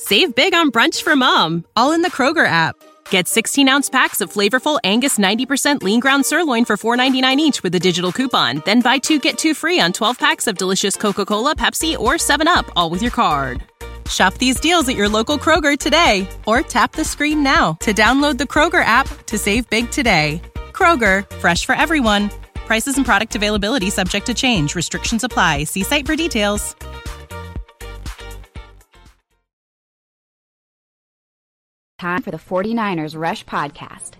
Save big on brunch for mom, all in the Kroger app. Get 16-ounce packs of flavorful Angus 90% lean ground sirloin for $4.99 each with a digital coupon. Then buy 2, get 2 free on 12 packs of delicious Coca-Cola, Pepsi, or 7-Up, all with your card. Shop these deals at your local Kroger today, or tap the screen now to download the Kroger app to save big today. Kroger, fresh for everyone. Prices and product availability subject to change. Restrictions apply. See site for details. Time for the 49ers Rush Podcast.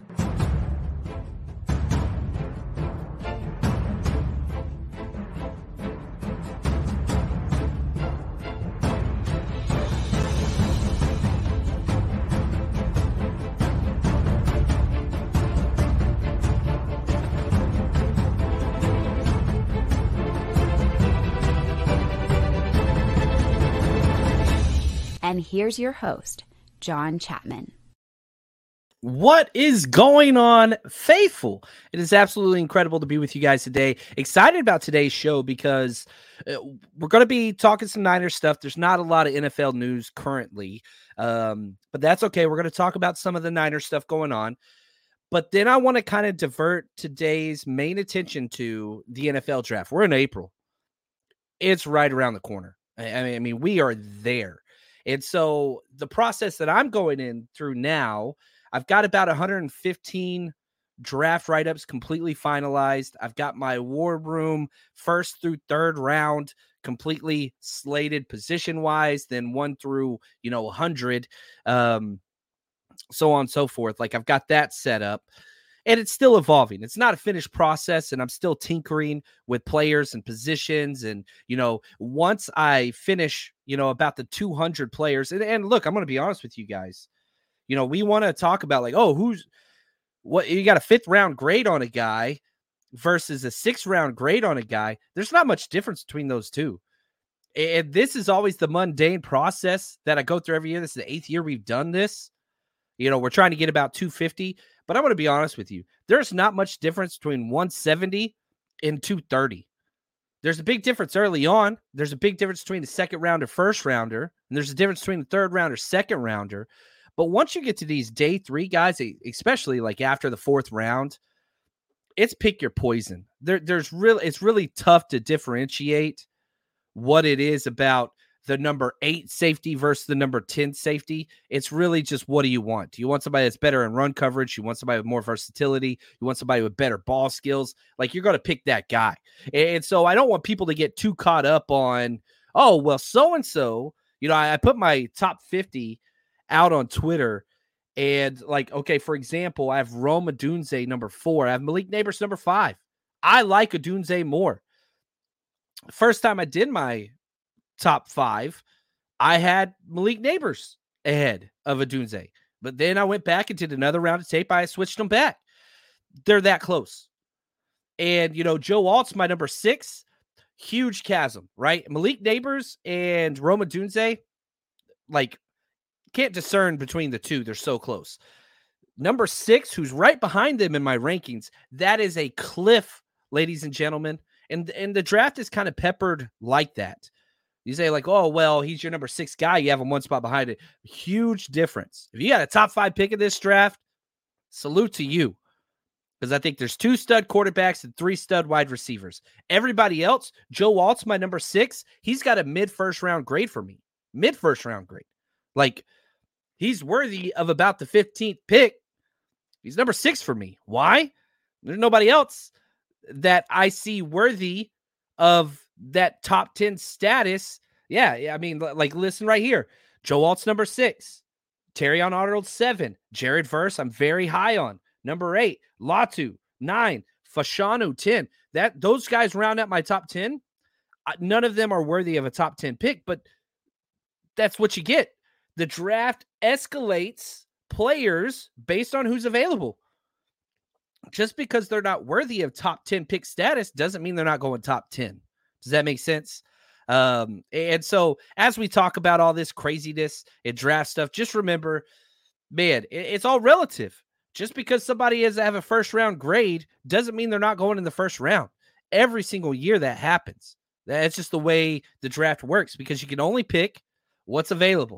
And here's your host, John Chapman. What is going on, faithful? It is absolutely incredible to be with you guys today. Excited about today's show because we're going to be talking some Niners stuff. There's not a lot of NFL news currently, but that's okay. We're going to talk about some of the Niners stuff going on. But then I want to kind of divert today's main attention to the NFL draft. We're in April. It's right around the corner. I mean, we are there. And so the process that I'm going in through now, I've got about 115 draft write-ups completely finalized. I've got my war room first through third round completely slated position-wise, then 1 through 100, so on and so forth. Like, I've got that set up. And it's still evolving. It's not a finished process, and I'm still tinkering with players and positions. And, once I finish, about the 200 players, and look, I'm going to be honest with you guys. We want to talk about like, what you got a 5th round grade on a guy versus a 6th round grade on a guy. There's not much difference between those two. And this is always the mundane process that I go through every year. This is the 8th year we've done this. We're trying to get about 250. But I'm going to be honest with you. There's not much difference between 170 and 230. There's a big difference early on. There's a big difference between the 2nd rounder, 1st rounder. And there's a difference between the 3rd rounder, 2nd rounder. But once you get to these day 3 guys, especially like after the 4th round, it's pick your poison. It's really tough to differentiate what it is about the number 8 safety versus the number 10 safety. It's really just, what do you want? Do you want somebody that's better in run coverage? You want somebody with more versatility? You want somebody with better ball skills? Like, you're going to pick that guy. And so I don't want people to get too caught up on, so-and-so, I put my top 50 out on Twitter, and like, okay, for example, I have Rome Odunze number 4. I have Malik Nabers number 5. I like Odunze more. First time I did my top 5, I had Malik Nabers ahead of Odunze. But then I went back and did another round of tape. I switched them back. They're that close. And, Joe Alt's my number 6. Huge chasm, right? Malik Nabers and Rome Odunze, like, can't discern between the two. They're so close. Number 6, who's right behind them in my rankings, that is a cliff, ladies and gentlemen. And the draft is kind of peppered like that. You say like, he's your number 6 guy. You have him one spot behind it. Huge difference. If you got a top 5 pick of this draft, salute to you. Because I think there's 2 stud quarterbacks and 3 stud wide receivers. Everybody else, Joe Alt's my number 6. He's got a mid-first round grade for me. Mid-first round grade. Like, he's worthy of about the 15th pick. He's number 6 for me. Why? There's nobody else that I see worthy of that top 10 status. Yeah, I mean, like, listen right here. Joe Alt's number 6. Terrion Arnold 7. Jared Verse, I'm very high on. Number 8. Latu 9. Fashanu 10. Those guys round out my top 10. None of them are worthy of a top 10 pick, but that's what you get. The draft escalates players based on who's available. Just because they're not worthy of top 10 pick status doesn't mean they're not going top 10. Does that make sense? And so as we talk about all this craziness and draft stuff, just remember, man, it's all relative. Just because somebody have a first round grade doesn't mean they're not going in the first round. Every single year that happens. That's just the way the draft works, because you can only pick what's available,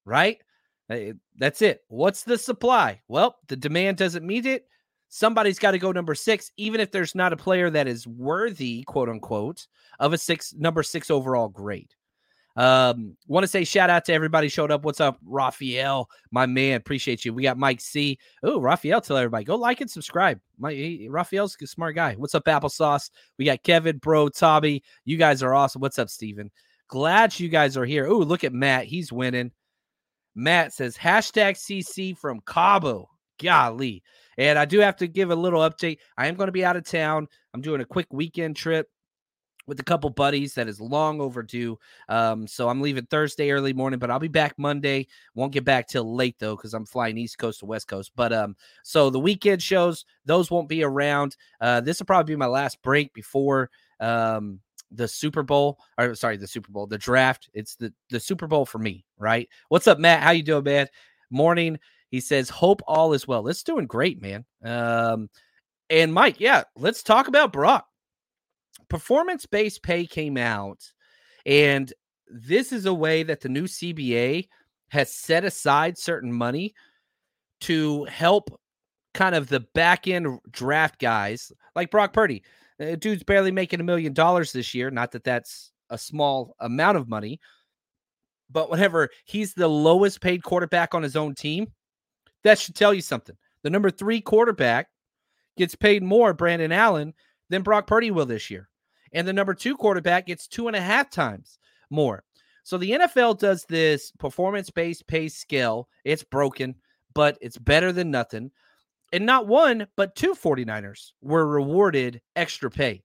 right? That's it. What's the supply? Well, the demand doesn't meet it. Somebody's got to go number 6, even if there's not a player that is worthy, quote unquote, of a number 6 overall grade. Want to say shout out to everybody showed up. What's up, Raphael? My man, appreciate you. We got Mike C. Oh, Raphael, tell everybody go like and subscribe. Raphael's a smart guy. What's up, Applesauce? We got Kevin, bro, Tommy. You guys are awesome. What's up, Steven? Glad you guys are here. Oh, look at Matt. He's winning. Matt says hashtag CC from Cabo. Golly. And I do have to give a little update. I am going to be out of town. I'm doing a quick weekend trip with a couple buddies that is long overdue. So I'm leaving Thursday early morning, but I'll be back Monday. Won't get back till late though, because I'm flying East Coast to West Coast. But so the weekend shows, those won't be around. This will probably be my last break before the Super Bowl. Or sorry, the draft. It's the Super Bowl for me, right? What's up, Matt? How you doing, man? Morning. He says, hope all is well. It's doing great, man. And Mike, yeah, let's talk about Brock. Performance-based pay came out, and this is a way that the new CBA has set aside certain money to help kind of the back-end draft guys like Brock Purdy. Dude's barely making $1 million this year. Not that that's a small amount of money, but whenever he's the lowest paid quarterback on his own team, that should tell you something. The number 3 quarterback gets paid more, Brandon Allen, than Brock Purdy will this year. And the number 2 quarterback gets 2.5 times more. So the NFL does this performance-based pay scale. It's broken, but it's better than nothing. And not one, but 2 49ers were rewarded extra pay.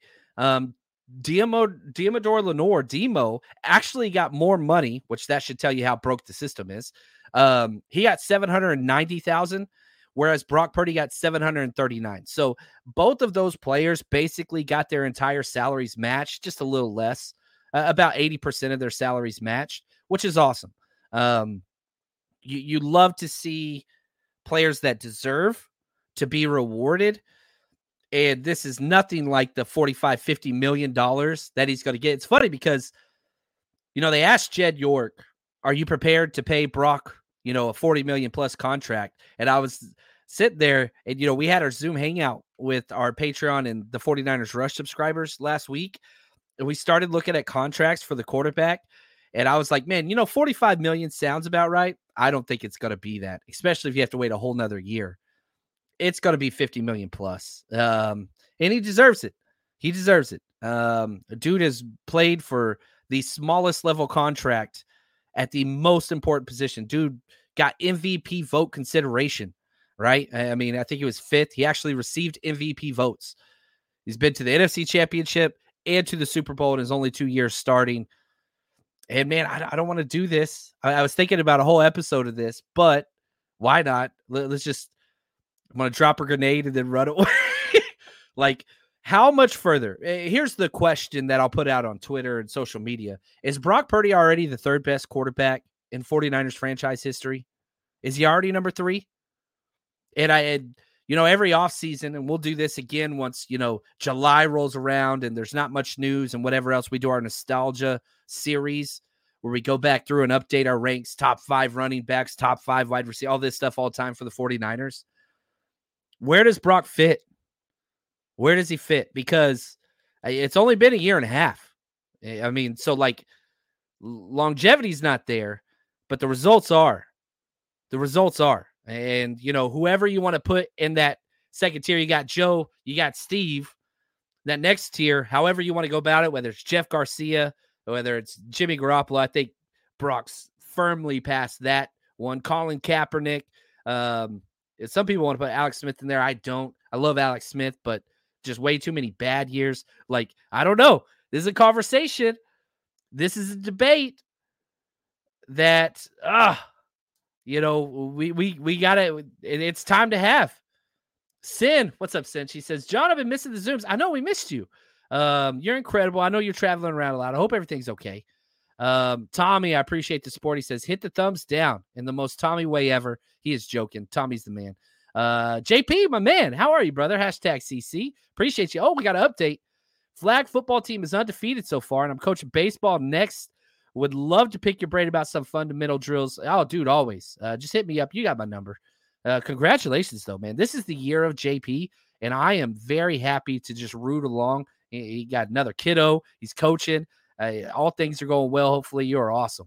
Diamador Lenore, Demo, actually got more money, which that should tell you how broke the system is. He got $790,000, whereas Brock Purdy got $739,000. So both of those players basically got their entire salaries matched, just a little less, about 80% of their salaries matched, which is awesome. You love to see players that deserve to be rewarded. And this is nothing like the $45-50 million that he's going to get. It's funny because, they asked Jed York, are you prepared to pay Brock, a $40 million plus contract? And I was sitting there and, we had our Zoom hangout with our Patreon and the 49ers Rush subscribers last week. And we started looking at contracts for the quarterback. And I was like, man, $45 million sounds about right. I don't think it's going to be that, especially if you have to wait a whole nother year. It's going to be 50 million plus. And he deserves it. He deserves it. Dude has played for the smallest level contract at the most important position. Dude got MVP vote consideration, right? I mean, I think he was 5th. He actually received MVP votes. He's been to the NFC Championship and to the Super Bowl in his only 2 years starting. And man, I don't want to do this. I was thinking about a whole episode of this, but why not? Let's just, I'm going to drop a grenade and then run away. Like, how much further? Here's the question that I'll put out on Twitter and social media. Is Brock Purdy already the 3rd best quarterback in 49ers franchise history? Is he already number 3? And every offseason, and we'll do this again once, July rolls around and there's not much news and whatever else, we do our nostalgia series where we go back through and update our ranks, top 5 running backs, top 5 wide receivers, all this stuff all the time for the 49ers. Where does Brock fit? Where does he fit? Because it's only been a year and a half. I mean, so like longevity's not there, but the results are. The results are. And, whoever you want to put in that second tier, you got Joe, you got Steve. That next tier, however you want to go about it, whether it's Jeff Garcia, or whether it's Jimmy Garoppolo, I think Brock's firmly past that one. Colin Kaepernick. Some people want to put Alex Smith in there. I don't. I love Alex Smith, but just way too many bad years. Like, I don't know. This is a conversation. This is a debate that, we got to, it's time to have. Sin, what's up, Sin? She says, John, I've been missing the Zooms. I know we missed you. You're incredible. I know you're traveling around a lot. I hope everything's okay. Tommy, I appreciate the support. He says, hit the thumbs down in the most Tommy way ever. He is joking. Tommy's the man. JP, my man, how are you, brother? Hashtag CC. Appreciate you. Oh, we got an update. Flag football team is undefeated so far, and I'm coaching baseball next Would love to pick your brain about some fundamental drills. Oh, dude, always. Just hit me up. You got my number. Congratulations, though, man. This is the year of JP, and I am very happy to just root along. He got another kiddo. He's coaching. All things are going well. Hopefully, you're awesome.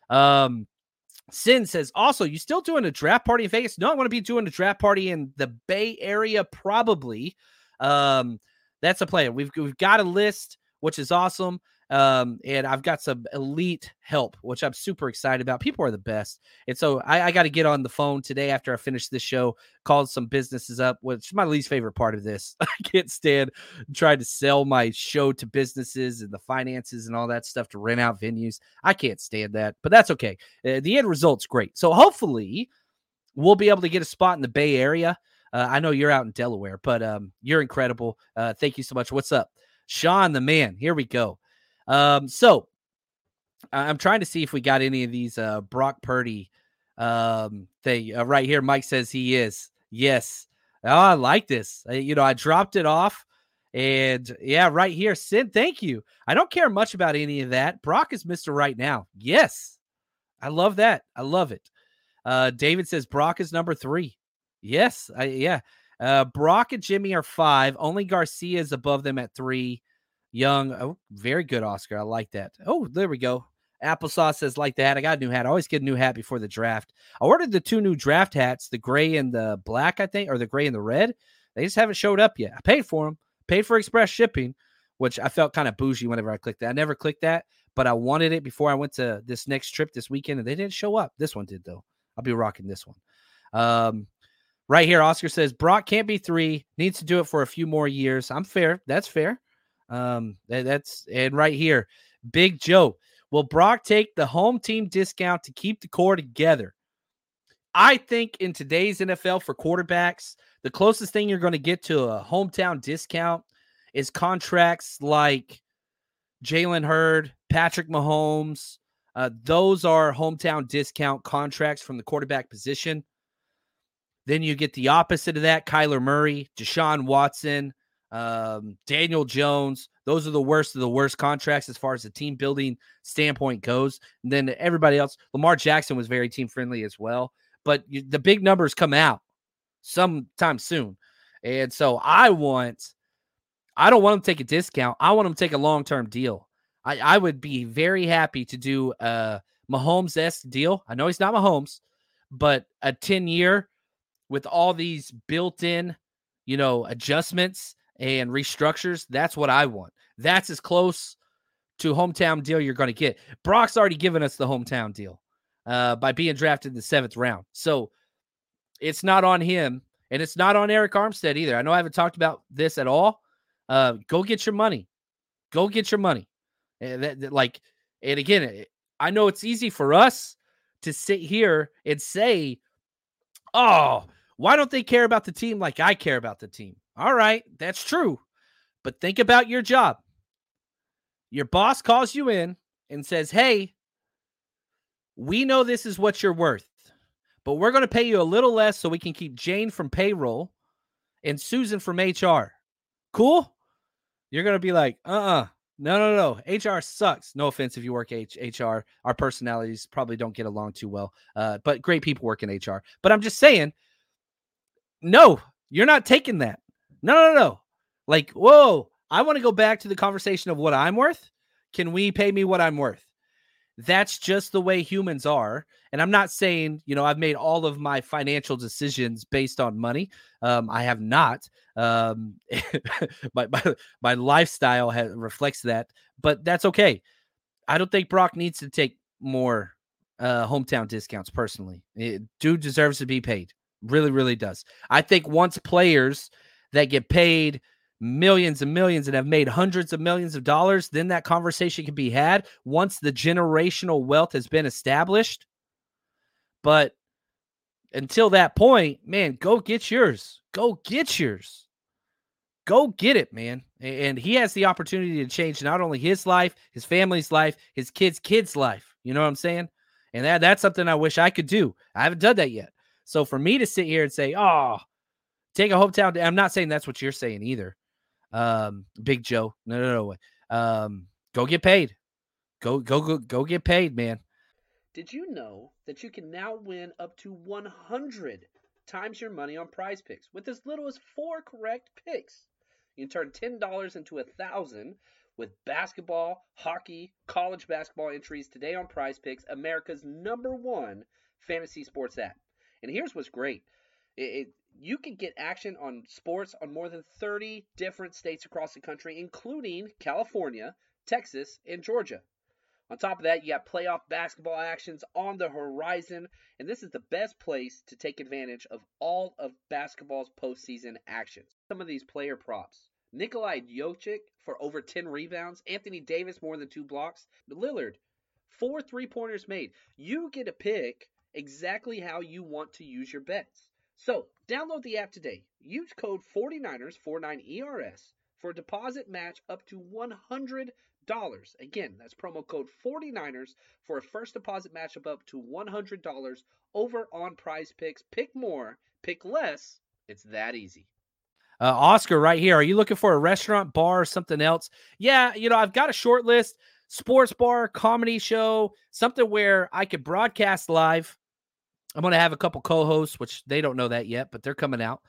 Sin says, also, you still doing a draft party in Vegas? No, I want to be doing a draft party in the Bay Area, probably. That's a plan. We've got a list, which is awesome. And I've got some elite help, which I'm super excited about. People are the best. And so I got to get on the phone today after I finish this show, call some businesses up, which is my least favorite part of this. I can't stand trying to sell my show to businesses and the finances and all that stuff to rent out venues. I can't stand that, but that's okay. The end result's great. So hopefully we'll be able to get a spot in the Bay Area. I know you're out in Delaware, but you're incredible. Thank you so much. What's up? Sean, the man. Here we go. So I'm trying to see if we got any of these Brock Purdy thing right here. Mike says he is. Yes. Oh, I like this. I dropped it off, and yeah, right here. Sid, thank you. I don't care much about any of that. Brock is Mr. Right Now. Yes. I love that. I love it. David says Brock is number 3. Yes. Yeah. Brock and Jimmy are 5. Only Garcia is above them at 3. Young. Oh, very good, Oscar. I like that. Oh, there we go. Applesauce says, like that. I got a new hat. I always get a new hat before the draft. I ordered the 2 new draft hats, the gray and the black, I think, or the gray and the red. They just haven't showed up yet. I paid for them, paid for express shipping, which I felt kind of bougie whenever I clicked that. I never clicked that, but I wanted it before I went to this next trip this weekend, and they didn't show up. This one did, though. I'll be rocking this one. Right here, Oscar says, Brock can't be 3, needs to do it for a few more years. I'm fair. That's fair. And right here, Big Joe, will Brock take the home team discount to keep the core together? I think in today's NFL for quarterbacks, the closest thing you're going to get to a hometown discount is contracts like Jalen Hurd, Patrick Mahomes. Those are hometown discount contracts from the quarterback position. Then you get the opposite of that, Kyler Murray, Deshaun Watson, Daniel Jones. Those are the worst of the worst contracts as far as the team building standpoint goes. And then everybody else, Lamar Jackson was very team friendly as well, but the big numbers come out sometime soon. And so I don't want him to take a discount. I want him to take a long-term deal. I would be very happy to do a Mahomes-esque deal. I know he's not Mahomes, but a 10-year with all these built-in, adjustments and restructures. That's what I want. That's as close to hometown deal you're going to get. Brock's already given us the hometown deal by being drafted in the 7th round. So it's not on him, and it's not on Eric Armstead either. I know I haven't talked about this at all. Go get your money. Go get your money. And again, I know it's easy for us to sit here and say, oh, why don't they care about the team like I care about the team? All right, that's true. But think about your job. Your boss calls you in and says, hey, we know this is what you're worth, but we're going to pay you a little less so we can keep Jane from payroll and Susan from HR. Cool? You're going to be like, no. HR sucks. No offense if you work HR. Our personalities probably don't get along too well, but great people work in HR. But I'm just saying, no, you're not taking that. No. Like, whoa, I want to go back to the conversation of what I'm worth. Can we pay me what I'm worth? That's just the way humans are. And I'm not saying, I've made all of my financial decisions based on money. I have not. My lifestyle reflects that, but that's okay. I don't think Brock needs to take more hometown discounts personally. Dude deserves to be paid. Really, really does. I think once players that get paid millions and millions and have made hundreds of millions of dollars, then that conversation can be had once the generational wealth has been established. But until that point, man, go get yours. Go get yours. Go get it, man. And he has the opportunity to change not only his life, his family's life, his kids' life. You know what I'm saying? And that's something I wish I could do. I haven't done that yet. So for me to sit here and say, oh, take a hometown, I'm not saying that's what you're saying either. Big Joe. No. Go get paid. Go get paid, man. Did you know that you can now win up to 100 times your money on Prize Picks with as little as 4 correct picks? You can turn $10 into $1,000 with basketball, hockey, college basketball entries today on Prize Picks, America's #1 fantasy sports app. And here's what's great. You can get action on sports on more than 30 different states across the country, including California, Texas, and Georgia. On top of that, you got playoff basketball actions on the horizon, and this is the best place to take advantage of all of basketball's postseason actions. Some of these player props. Nikolai Jokic for over 10 rebounds, Anthony Davis more than 2 blocks, Lillard 4 3-pointers made. You get to pick exactly how you want to use your bets. So, download the app today. Use code 49ers, 49ERS, for a deposit match up to $100. Again, that's promo code 49ers for a first deposit matchup up to $100 over on Prize Picks. Pick more, pick less. It's that easy. Oscar right here. Are you looking for a restaurant, bar, or something else? Yeah, I've got a short list. Sports bar, comedy show, something where I could broadcast live. I'm going to have a couple co-hosts, which they don't know that yet, but they're coming out.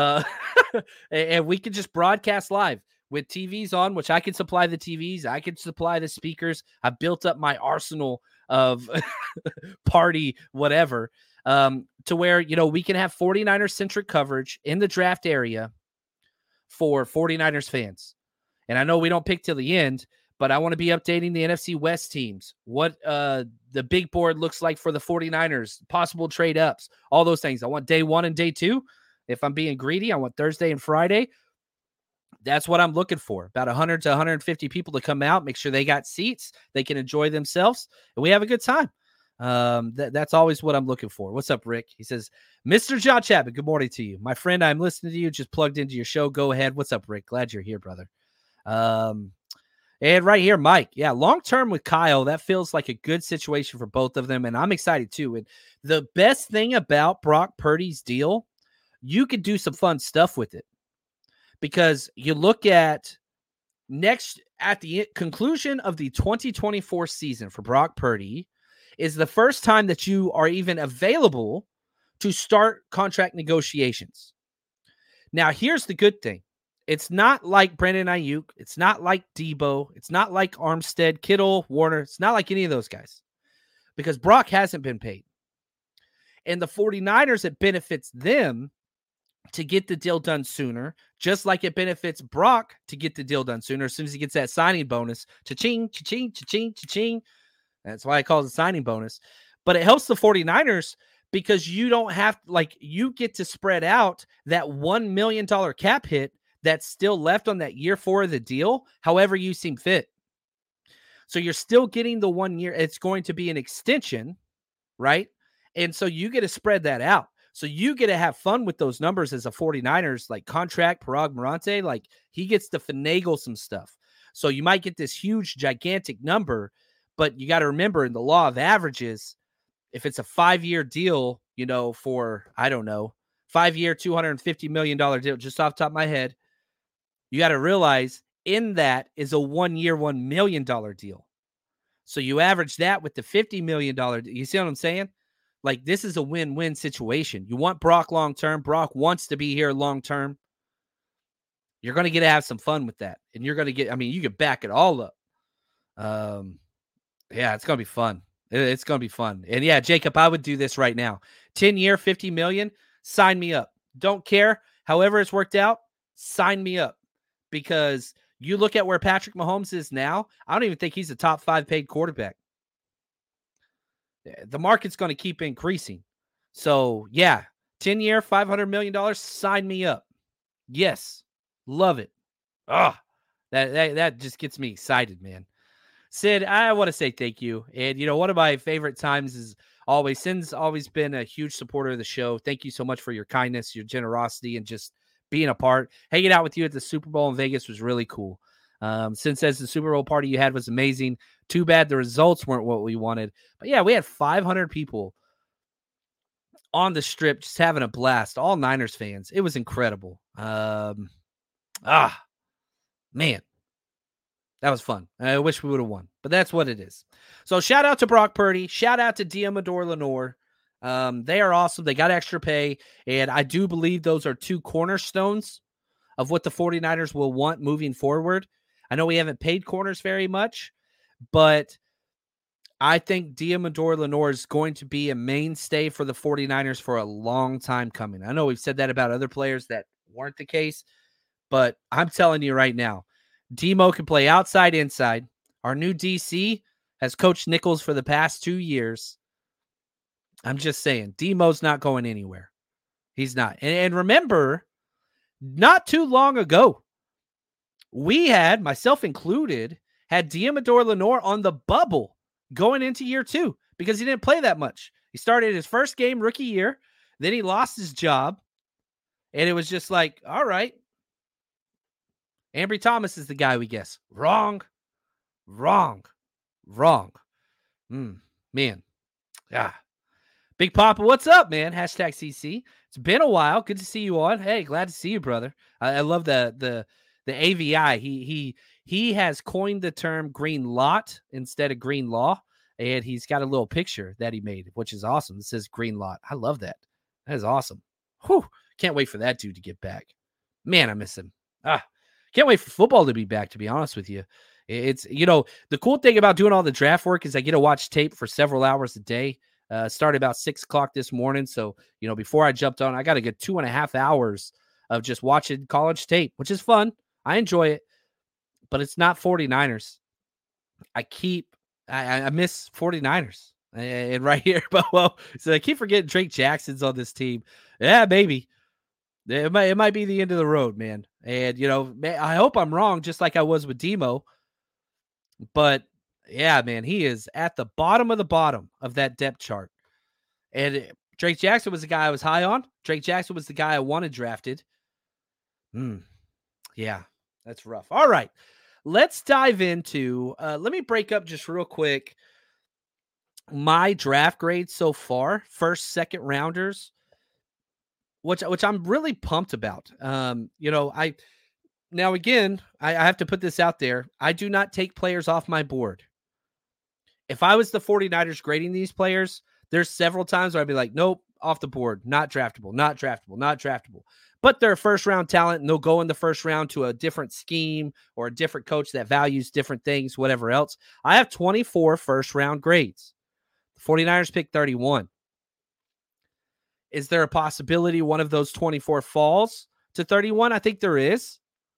And we can just broadcast live with TVs on, which I can supply the TVs. I can supply the speakers. I built up my arsenal of party, whatever, to where, we can have 49ers-centric coverage in the draft area for 49ers fans. And I know we don't pick till the end, but I want to be updating the NFC West teams, what the big board looks like for the 49ers, possible trade-ups, all those things. I want day 1 and day 2. If I'm being greedy, I want Thursday and Friday. That's what I'm looking for. About 100 to 150 people to come out, make sure they got seats, they can enjoy themselves, and we have a good time. That's always what I'm looking for. What's up, Rick? He says, Mr. John Chapman, good morning to you. My friend, I'm listening to you, just plugged into your show. Go ahead. What's up, Rick? Glad you're here, brother. And right here, Mike. Yeah, long-term with Kyle, that feels like a good situation for both of them, and I'm excited too. And the best thing about Brock Purdy's deal, you could do some fun stuff with it. Because you look at the conclusion of the 2024 season for Brock Purdy is the first time that you are even available to start contract negotiations. Now, here's the good thing. It's not like Brandon Ayuk. It's not like Debo. It's not like Armstead, Kittle, Warner. It's not like any of those guys. Because Brock hasn't been paid. And the 49ers, it benefits them to get the deal done sooner, just like it benefits Brock to get the deal done sooner as soon as he gets that signing bonus. Cha-ching, cha-ching, cha-ching, cha-ching. That's why I call it a signing bonus. But it helps the 49ers because you don't have, you get to spread out that $1 million cap hit that's still left on that year 4 of the deal, however you seem fit. So you're still getting the 1 year. It's going to be an extension, right? And so you get to spread that out. So you get to have fun with those numbers as a 49ers, contract, Parag Marante, he gets to finagle some stuff. So you might get this huge, gigantic number, but you got to remember in the law of averages, if it's a 5-year deal, for, I don't know, 5-year, $250 million deal, just off the top of my head, you got to realize in that is a 1-year, $1 million deal. So you average that with the $50 million. You see what I'm saying? This is a win-win situation. You want Brock long-term. Brock wants to be here long-term. You're going to get to have some fun with that. And you're going to get, you can back it all up. Yeah, it's going to be fun. It's going to be fun. And yeah, Jacob, I would do this right now. 10-year, $50 million, sign me up. Don't care. However it's worked out, sign me up. Because you look at where Patrick Mahomes is now, I don't even think he's a top 5 paid quarterback. The market's going to keep increasing. So, yeah, 10-year, $500 million, sign me up. Yes, love it. That just gets me excited, man. Sid, I want to say thank you. And, one of my favorite times is always, Sid's always been a huge supporter of the show. Thank you so much for your kindness, your generosity, and just being a part. Hanging out with you at the Super Bowl in Vegas was really cool. Sid says the Super Bowl party you had was amazing. Too bad the results weren't what we wanted. But yeah, we had 500 people on the strip just having a blast. All Niners fans. It was incredible. Man. That was fun. I wish we would have won, but that's what it is. So shout out to Brock Purdy. Shout out to Diamador Lenore. They are awesome. They got extra pay, and I do believe those are two cornerstones of what the 49ers will want moving forward. I know we haven't paid corners very much, but I think Diamador Lenore is going to be a mainstay for the 49ers for a long time coming. I know we've said that about other players that weren't the case, but I'm telling you right now, Demo can play outside, inside. Our new DC has coached Nichols for the past 2 years. I'm just saying, Demo's not going anywhere. He's not. And remember, not too long ago, we had, myself included, had Diamador Lenore on the bubble going into year 2 because he didn't play that much. He started his first game rookie year. Then he lost his job. And it was just like, all right. Ambry Thomas is the guy, we guess. Wrong. Man. Yeah. Big Papa, what's up, man? Hashtag CC. It's been a while. Good to see you on. Hey, glad to see you, brother. I love the AVI. He has coined the term green lot instead of green law, and he's got a little picture that he made, which is awesome. It says green lot. I love that. That is awesome. Whew. Can't wait for that dude to get back. Man, I miss him. Can't wait for football to be back, to be honest with you. It's, the cool thing about doing all the draft work is I get to watch tape for several hours a day. Started about 6 o'clock this morning. So, before I jumped on, I got to get 2.5 hours of just watching college tape, which is fun. I enjoy it, but it's not 49ers. I miss 49ers. And right here, but so I keep forgetting Drake Jackson's on this team. Yeah, maybe. It might be the end of the road, man. And, I hope I'm wrong, just like I was with Demo. But, yeah, man, he is at the bottom of that depth chart. And Drake Jackson was the guy I was high on. Drake Jackson was the guy I wanted drafted. Yeah, that's rough. All right, let's dive into, let me break up just real quick my draft grade so far, first, second rounders, which I'm really pumped about. I have to put this out there. I do not take players off my board. If I was the 49ers grading these players, there's several times where I'd be like, nope, off the board, not draftable. But they're a first-round talent, and they'll go in the first round to a different scheme or a different coach that values different things, whatever else. I have 24 first-round grades. The 49ers pick 31. Is there a possibility one of those 24 falls to 31? I think there is.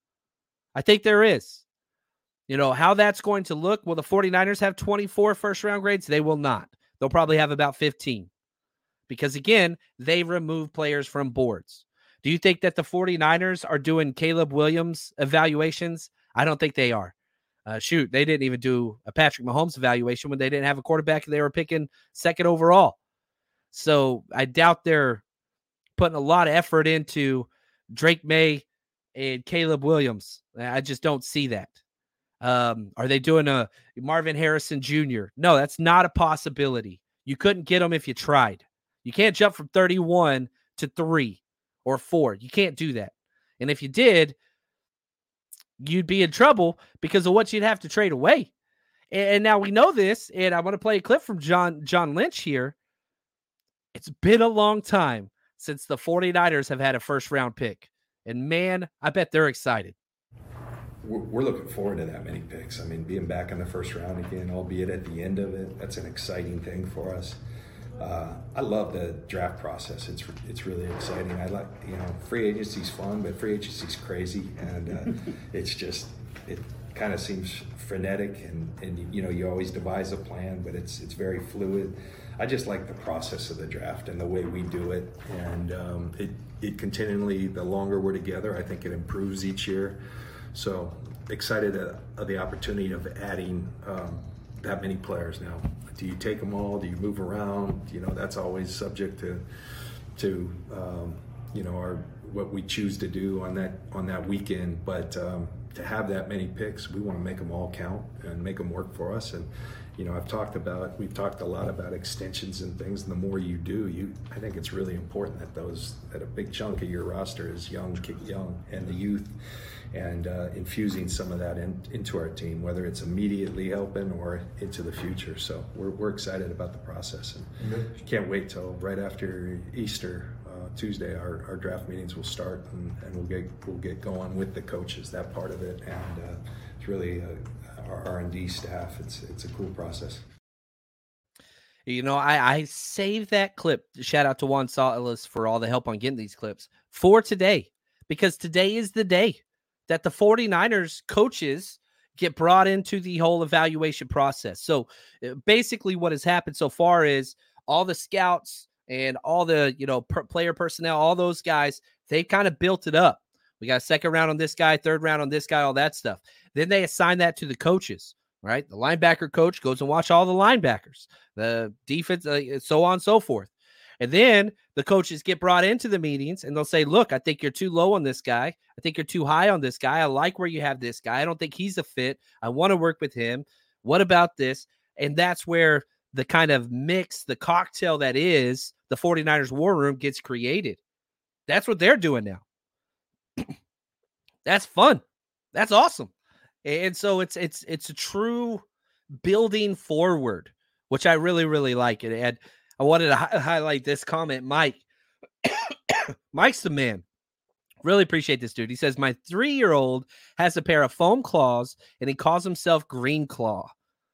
How that's going to look. Will the 49ers have 24 first-round grades? They will not. They'll probably have about 15. Because, again, they remove players from boards. Do you think that the 49ers are doing Caleb Williams evaluations? I don't think they are. They didn't even do a Patrick Mahomes evaluation when they didn't have a quarterback and they were picking second overall. So I doubt they're putting a lot of effort into Drake May and Caleb Williams. I just don't see that. Are they doing a Marvin Harrison Jr.? No, that's not a possibility. You couldn't get them if you tried. You can't jump from 31 to 3 or 4. You can't do that. And if you did, you'd be in trouble because of what you'd have to trade away. And now we know this, and I'm going to play a clip from John Lynch here. It's been a long time since the 49ers have had a first-round pick. And, man, I bet they're excited. We're looking forward to that many picks. I mean, being back in the first round again, albeit at the end of it, that's an exciting thing for us. I love the draft process. It's really exciting. I like, free agency's fun, but free agency's crazy. And it kind of seems frenetic and you always devise a plan, but it's very fluid. I just like the process of the draft and the way we do it. And it continually, the longer we're together, I think it improves each year. So excited at the opportunity of adding that many players now. Do you take them all? Do you move around? That's always subject to what we choose to do on that weekend. But to have that many picks, we want to make them all count and make them work for us. we've talked a lot about extensions and things, and the more you do, I think it's really important that a big chunk of your roster is young and the youth, and infusing some of that into our team, whether it's immediately helping or into the future. So we're excited about the process, and can't wait till right after Easter Tuesday. Our draft meetings will start, and we'll get going with the coaches, that part of it, and it's really our R&D staff. It's a cool process. I saved that clip. Shout out to Juan Salas for all the help on getting these clips for today, because today is the day that the 49ers coaches get brought into the whole evaluation process. So basically what has happened so far is all the scouts and all the, player personnel, all those guys, they kind of built it up. We got a second round on this guy, third round on this guy, all that stuff. Then they assign that to the coaches, right? The linebacker coach goes and watch all the linebackers, the defense, so on and so forth. And then the coaches get brought into the meetings, and they'll say, look, I think you're too low on this guy. I think you're too high on this guy. I like where you have this guy. I don't think he's a fit. I want to work with him. What about this? And that's where the kind of mix, the cocktail that is the 49ers war room gets created. That's what they're doing now. That's fun. That's awesome. And so it's a true building forward, which I really, really like it. And I wanted to highlight this comment. Mike, Mike's the man. Really appreciate this dude. He says, my 3-year-old has a pair of foam claws, and he calls himself Green Claw.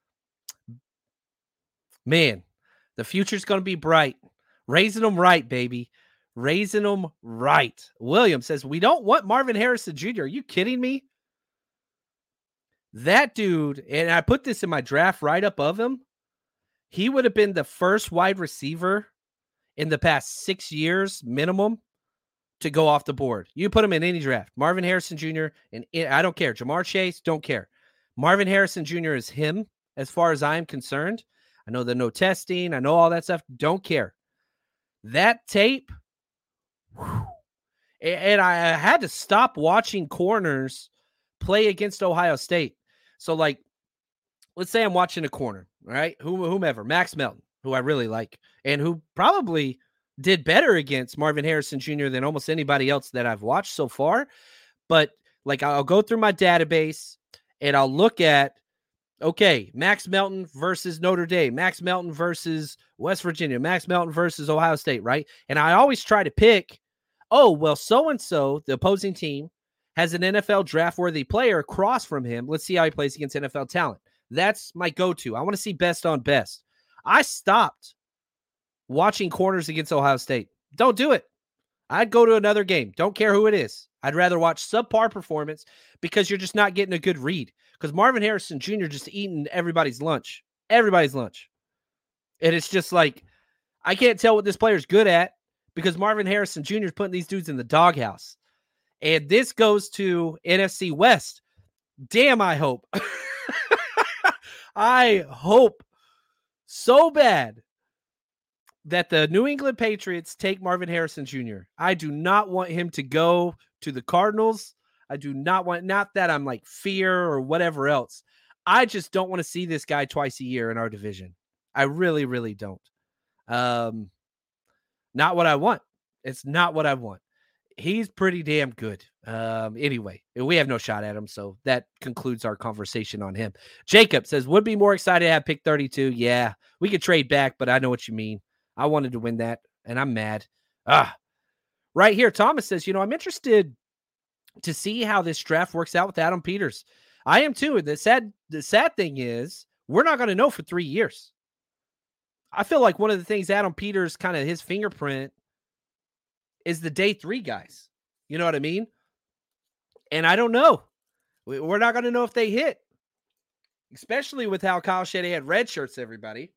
Man, the future's going to be bright. Raising them right, baby. Raising them right. William says, we don't want Marvin Harrison Jr. Are you kidding me? That dude, and I put this in my draft right above him, he would have been the first wide receiver in the past 6 years minimum to go off the board. You put him in any draft. Marvin Harrison Jr., and I don't care. Jamar Chase, don't care. Marvin Harrison Jr. is him as far as I'm concerned. I know the no testing. I know all that stuff. Don't care. That tape, whew, and I had to stop watching corners play against Ohio State. So, like, let's say I'm watching a corner, right? Whomever, Max Melton, who I really like, and who probably did better against Marvin Harrison Jr. than almost anybody else that I've watched so far. But, like, I'll go through my database, and I'll look at, okay, Max Melton versus Notre Dame, Max Melton versus West Virginia, Max Melton versus Ohio State, right? And I always try to pick, so-and-so, the opposing team, has an NFL draft-worthy player across from him. Let's see how he plays against NFL talent. That's my go-to. I want to see best on best. I stopped watching corners against Ohio State. Don't do it. I'd go to another game. Don't care who it is. I'd rather watch subpar performance because you're just not getting a good read. Because Marvin Harrison Jr. just eating everybody's lunch. Everybody's lunch. And it's just like, I can't tell what this player's good at because Marvin Harrison Jr. is putting these dudes in the doghouse. And this goes to NFC West. Damn, I hope. I hope so bad that the New England Patriots take Marvin Harrison Jr. I do not want him to go to the Cardinals. I do not want, not that I'm like fear or whatever else. I just don't want to see this guy twice a year in our division. I really, really don't. Not what I want. It's not what I want. He's pretty damn good. Anyway, we have no shot at him, so that concludes our conversation on him. Jacob says, would be more excited to have pick 32. Yeah, we could trade back, but I know what you mean. I wanted to win that, and I'm mad. Right here, Thomas says, I'm interested to see how this draft works out with Adam Peters. I am too. The sad thing is we're not going to know for 3 years. I feel like one of the things Adam Peters, kind of his fingerprint, is the day 3 guys. You know what I mean? And I don't know. We're not going to know if they hit, especially with how Kyle Shanahan had red shirts, everybody.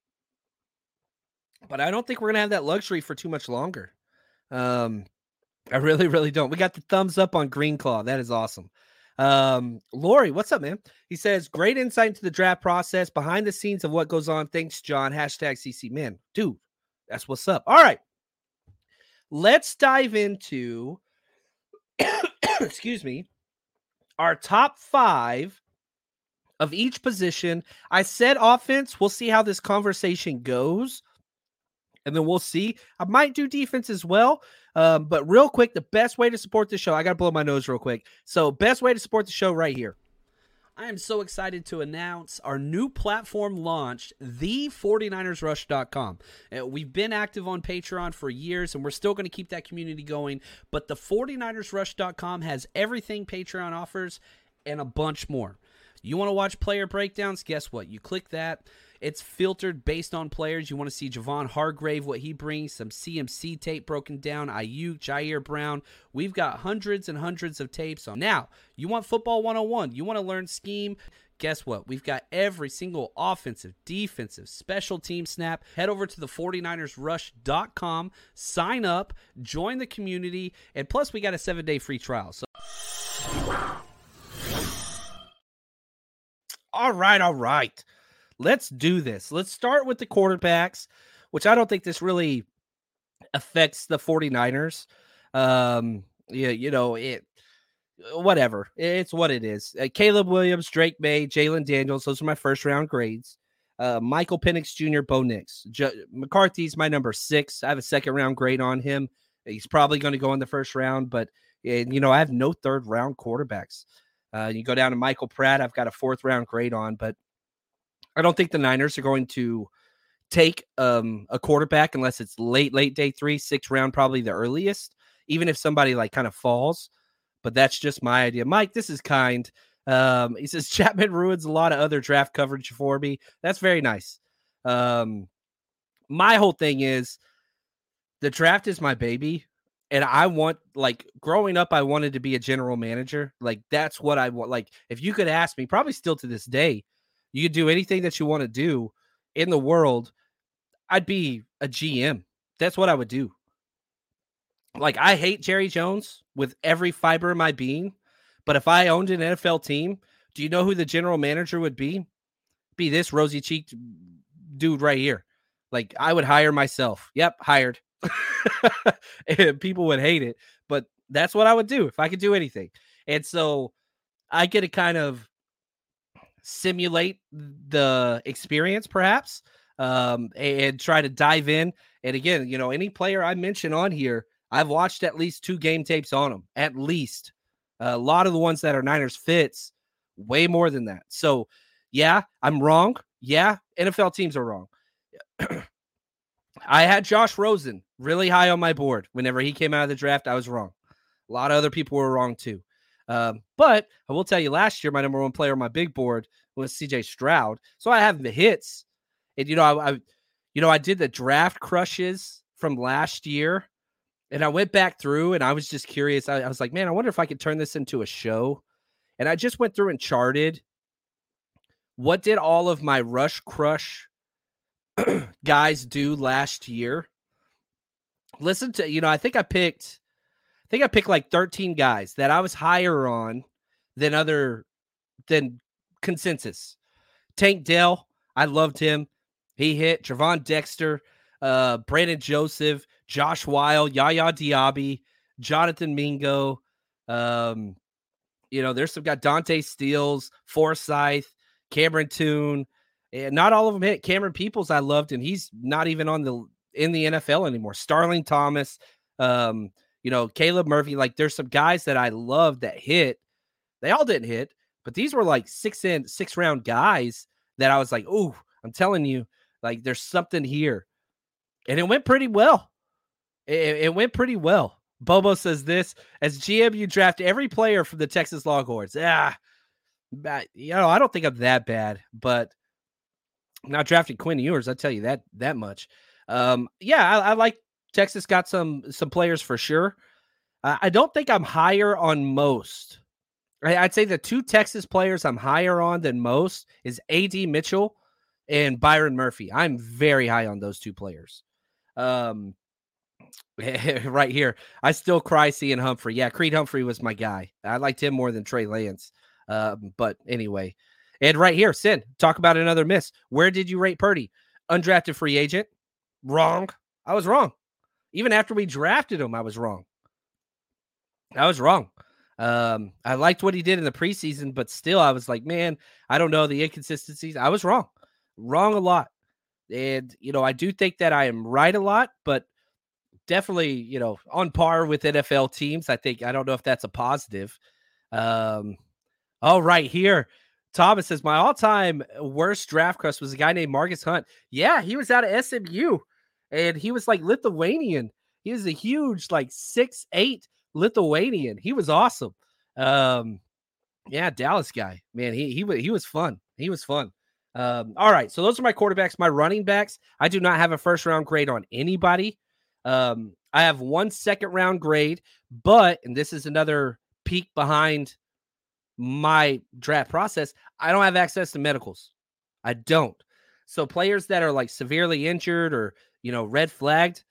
But I don't think we're going to have that luxury for too much longer. I really, really don't. We got the thumbs up on Green Claw. That is awesome. Lori, what's up, man? He says, great insight into the draft process, behind the scenes of what goes on. Thanks, John. #CC. Man, dude, that's what's up. All right. Let's dive into, excuse me, our top 5 of each position. I said offense. We'll see how this conversation goes. And then we'll see. I might do defense as well. But real quick, the best way to support the show, I got to blow my nose real quick. So best way to support the show right here. I am so excited to announce our new platform launched, the49ersrush.com. We've been active on Patreon for years, and we're still going to keep that community going. But the 49ersrush.com has everything Patreon offers and a bunch more. You want to watch player breakdowns? Guess what? You click that. It's filtered based on players. You want to see Javon Hargrave, what he brings, some CMC tape broken down, Ayuk, Jair Brown. We've got hundreds and hundreds of tapes on. Now, you want football 101. You want to learn scheme. Guess what? We've got every single offensive, defensive, special team snap. Head over to the 49ersrush.com, sign up, join the community, and plus we got a 7-day free trial. So, all right. Let's do this. Let's start with the quarterbacks, which I don't think this really affects the 49ers. Whatever. It's what it is. Caleb Williams, Drake May, Jalen Daniels. Those are my first round grades. Michael Penix Jr., Bo Nix. McCarthy's my number 6. I have a second round grade on him. He's probably going to go in the first round, but I have no third round quarterbacks. You go down to Michael Pratt. I've got a 4th round grade on, but I don't think the Niners are going to take a quarterback unless it's late day 3, 6th round, probably the earliest, even if somebody like kind of falls. But that's just my idea. Mike, this is kind. He says Chapman ruins a lot of other draft coverage for me. That's very nice. My whole thing is the draft is my baby. And I want, like, growing up, I wanted to be a general manager. Like, that's what I want. Like, if you could ask me, probably still to this day, you could do anything that you want to do in the world, I'd be a GM. That's what I would do. Like, I hate Jerry Jones with every fiber of my being, but if I owned an NFL team, do you know who the general manager would be? Be this rosy-cheeked dude right here. Like, I would hire myself. Yep, hired. And people would hate it, but that's what I would do if I could do anything. And so I get to kind of simulate the experience perhaps, and try to dive in. And again, any player I mention on here, I've watched at least 2 game tapes on them, at least. A lot of the ones that are Niners fits, way more than that. So yeah, I'm wrong. Yeah, NFL teams are wrong. I had Josh Rosen really high on my board. Whenever he came out of the draft, I was wrong. A lot of other people were wrong too. But I will tell you, last year, my number 1 player on my big board was CJ Stroud. So I have the hits. And, I did the draft crushes from last year, and I went back through and I was just curious. I was like, man, I wonder if I could turn this into a show. And I just went through and charted what did all of my rush crush guys do last year. Listen to, I think I picked like 13 guys that I was higher on than consensus. Tank Dell, I loved him. He hit. Trevon Dexter, Brandon Joseph, Josh Weil, Yaya Diaby, Jonathan Mingo. There's some guy, Dante Steele, Forsyth, Cameron Toon. And not all of them hit. Cameron Peoples I loved, and he's not even in the NFL anymore. Starling Thomas, Caleb Murphy. Like, there's some guys that I love that hit. They all didn't hit, but these were like 6 round guys that I was like, ooh, I'm telling you, like, there's something here. And it went pretty well. It went pretty well. Bobo says this: as GM, you draft every player from the Texas Longhorns. I don't think I'm that bad, but I'm not drafting Quinn Ewers. I'll tell you that much. I like Texas. Got some players for sure. I don't think I'm higher on most. I'd say the 2 Texas players I'm higher on than most is A.D. Mitchell and Byron Murphy. I'm very high on those 2 players. Right here, I still cry seeing Humphrey. Yeah, Creed Humphrey was my guy. I liked him more than Trey Lance. But anyway, and right here, Sin, talk about another miss. Where did you rate Purdy? Undrafted free agent? Wrong. I was wrong. Even after we drafted him, I was wrong. I liked what he did in the preseason, but still I was like, man, I don't know, the inconsistencies. I was wrong a lot. And, I do think that I am right a lot, but definitely, on par with NFL teams. I don't know if that's a positive. Right here. Thomas says, my all-time worst draft crush was a guy named Marcus Hunt. Yeah, he was out of SMU, and he was like Lithuanian. He was a huge, like 6'8" Lithuanian. He was awesome. Yeah, Dallas guy, man. He was fun. He was fun. All right, so those are my quarterbacks. My running backs, I do not have a first-round grade on anybody. I have 1 second-round grade, and this is another peek behind my draft process, I don't have access to medicals. I don't. So players that are like severely injured or, red flagged,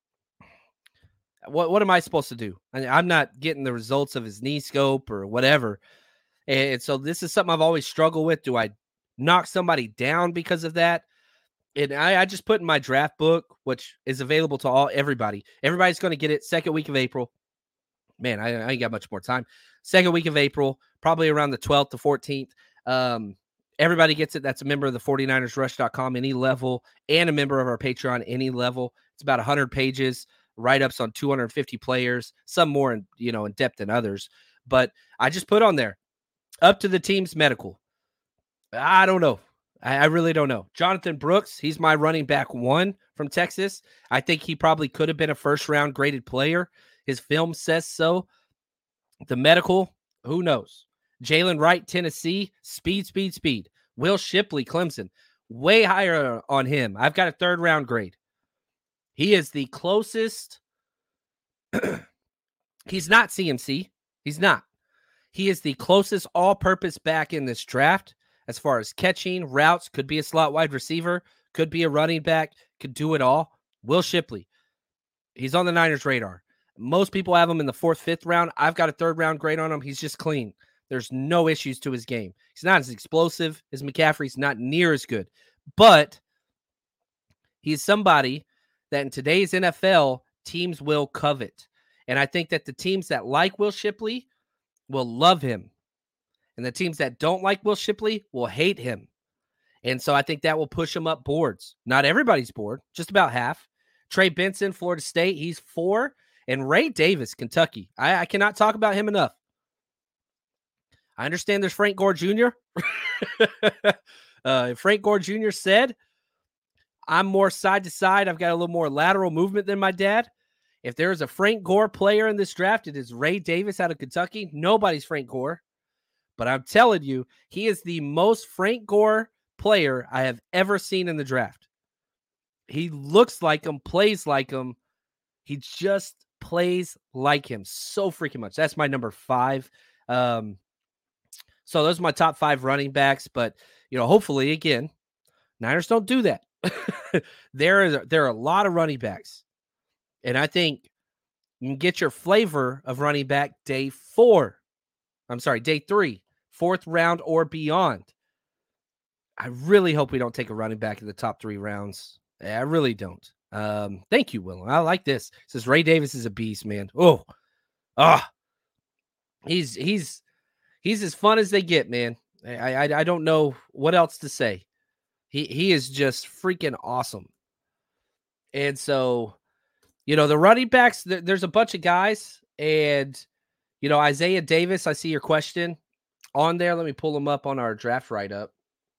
what am I supposed to do? I'm not getting the results of his knee scope or whatever. And so this is something I've always struggled with. Do I knock somebody down because of that? And I just put in my draft book, which is available to everybody. Everybody's going to get it second week of April. Man, I ain't got much more time. Second week of April, probably around the 12th to 14th. Everybody gets it. That's a member of the 49ersrush.com, any level, and a member of our Patreon, any level. It's about 100 pages, write-ups on 250 players, some more in depth than others. But I just put on there, up to the team's medical. I don't know. I really don't know. Jonathan Brooks, he's my running back 1 from Texas. I think he probably could have been a first-round graded player. His film says so. The medical, who knows? Jalen Wright, Tennessee, speed. Will Shipley, Clemson, way higher on him. I've got a 3rd-round grade. He is the closest. He's not CMC. He's not. He is the closest all-purpose back in this draft as far as catching, routes, could be a slot wide receiver, could be a running back, could do it all. Will Shipley, he's on the Niners' radar. Most people have him in the 4th, 5th round. I've got a 3rd-round grade on him. He's just clean. There's no issues to his game. He's not as explosive as McCaffrey. He's not near as good. But he's somebody that in today's NFL, teams will covet. And I think that the teams that like Will Shipley will love him. And the teams that don't like Will Shipley will hate him. And so I think that will push him up boards. Not everybody's board, just about half. Trey Benson, Florida State, he's 4. And Ray Davis, Kentucky. I cannot talk about him enough. I understand there's Frank Gore Jr. Frank Gore Jr. said, I'm more side to side. I've got a little more lateral movement than my dad. If there is a Frank Gore player in this draft, it is Ray Davis out of Kentucky. Nobody's Frank Gore. But I'm telling you, he is the most Frank Gore player I have ever seen in the draft. He looks like him, plays like him. He just plays like him so freaking much. That's my number 5. So those are my top 5 running backs. But, hopefully, again, Niners don't do that. There are a lot of running backs. And I think you can get your flavor of running back day 3, 4th round or beyond. I really hope we don't take a running back in the top 3 rounds. I really don't. Thank you, Willem. I like this. It says Ray Davis is a beast, man. He's as fun as they get, man. I don't know what else to say. He is just freaking awesome. And so, the running backs, there's a bunch of guys, and Isaiah Davis, I see your question on there. Let me pull him up on our draft write-up.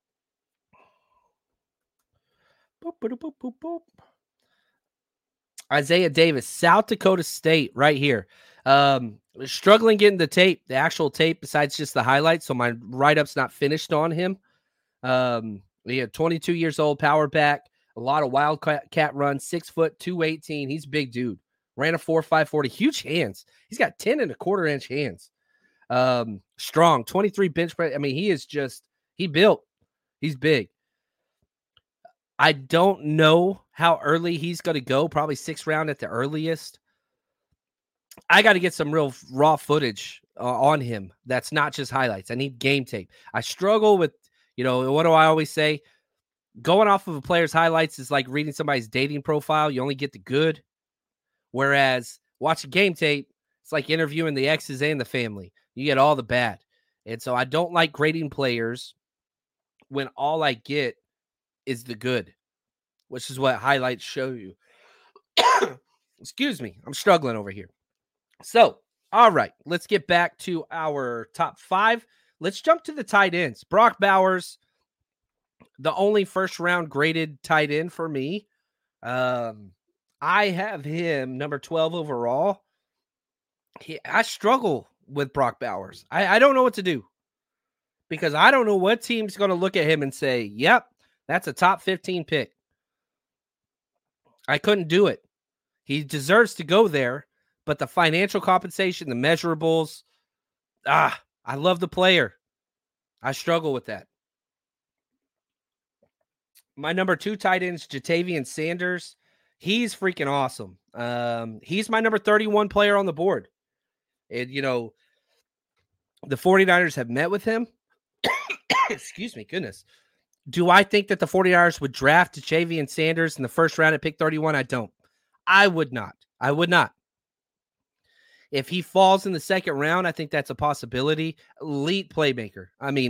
Isaiah Davis, South Dakota State, right here. Struggling getting the actual tape, besides just the highlights, so my write-up's not finished on him. He had 22 years old, power back, a lot of wildcat runs, 6 foot, 218. He's a big dude. Ran a 4.5 40, huge hands. He's got 10 1/4 inch hands. Strong, 23 bench press. I mean, he's big. I don't know how early he's going to go, probably 6th round at the earliest. I got to get some real raw footage on him. That's not just highlights. I need game tape. I struggle with, what do I always say? Going off of a player's highlights is like reading somebody's dating profile. You only get the good. Whereas watching game tape, It's like interviewing the exes and the family. You get all the bad. And so I don't like grading players when all I get is the good, which is what highlights show you. Excuse me. I'm struggling over here. So, all right, let's get back to our top 5. Let's jump to the tight ends. Brock Bowers, the only first round graded tight end for me. I have him number 12 overall. I struggle with Brock Bowers. I don't know what to do because I don't know what team's going to look at him and say, yep, that's a top 15 pick. I couldn't do it. He deserves to go there, but the financial compensation, the measurables, I love the player. I struggle with that. My number 2 tight end is Ja'Tavion Sanders. He's freaking awesome. He's my number 31 player on the board. And, you know, the 49ers have met with him. Excuse me, goodness. Do I think that the 49ers would draft Ja'Tavion Sanders in the first round at pick 31? I don't. I would not. If he falls in the second round, I think that's a possibility. Elite playmaker.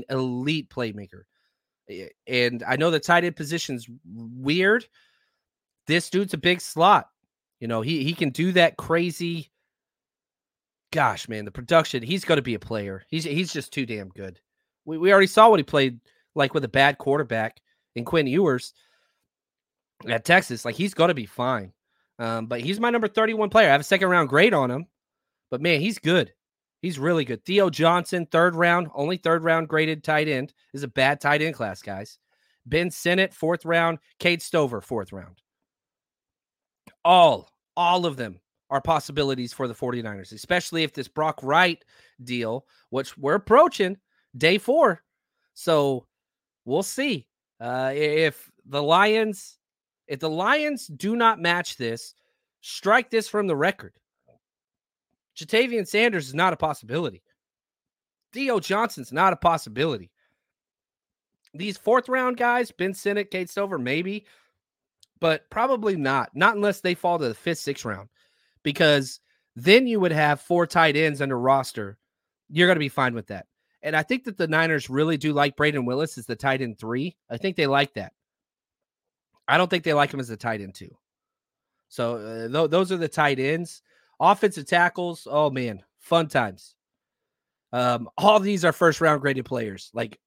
And I know the tight end position's weird. This dude's a big slot. You know, he can do that crazy. Gosh, man, the production, he's going to be a player. He's just too damn good. We already saw what he played like with a bad quarterback in Quinn Ewers at Texas. Like, he's going to be fine. But he's my number 31 player. I have a second round grade on him. But, man, he's good. He's really good. Theo Johnson, only third round graded tight end. This is a bad tight end class, guys. Ben Sinnott, 4th round. Cade Stover, 4th round. All of them are possibilities for the 49ers, especially if this Brock Wright deal, which we're approaching day 4. So we'll see. If the Lions do not match this, strike this from the record. Ja'Tavion Sanders is not a possibility. Theo Johnson's not a possibility. These 4th round guys, Ben Sinnott, Cade Stover, maybe, but probably not. Not unless they fall to the 5th, 6th round, because then you would have 4 tight ends under roster. You're going to be fine with that. And I think that the Niners really do like Braden Willis as the tight end 3. I think they like that. I don't think they like him as the tight end 2. So those are the tight ends. Offensive tackles, oh man, fun times. All these are first round graded players. Like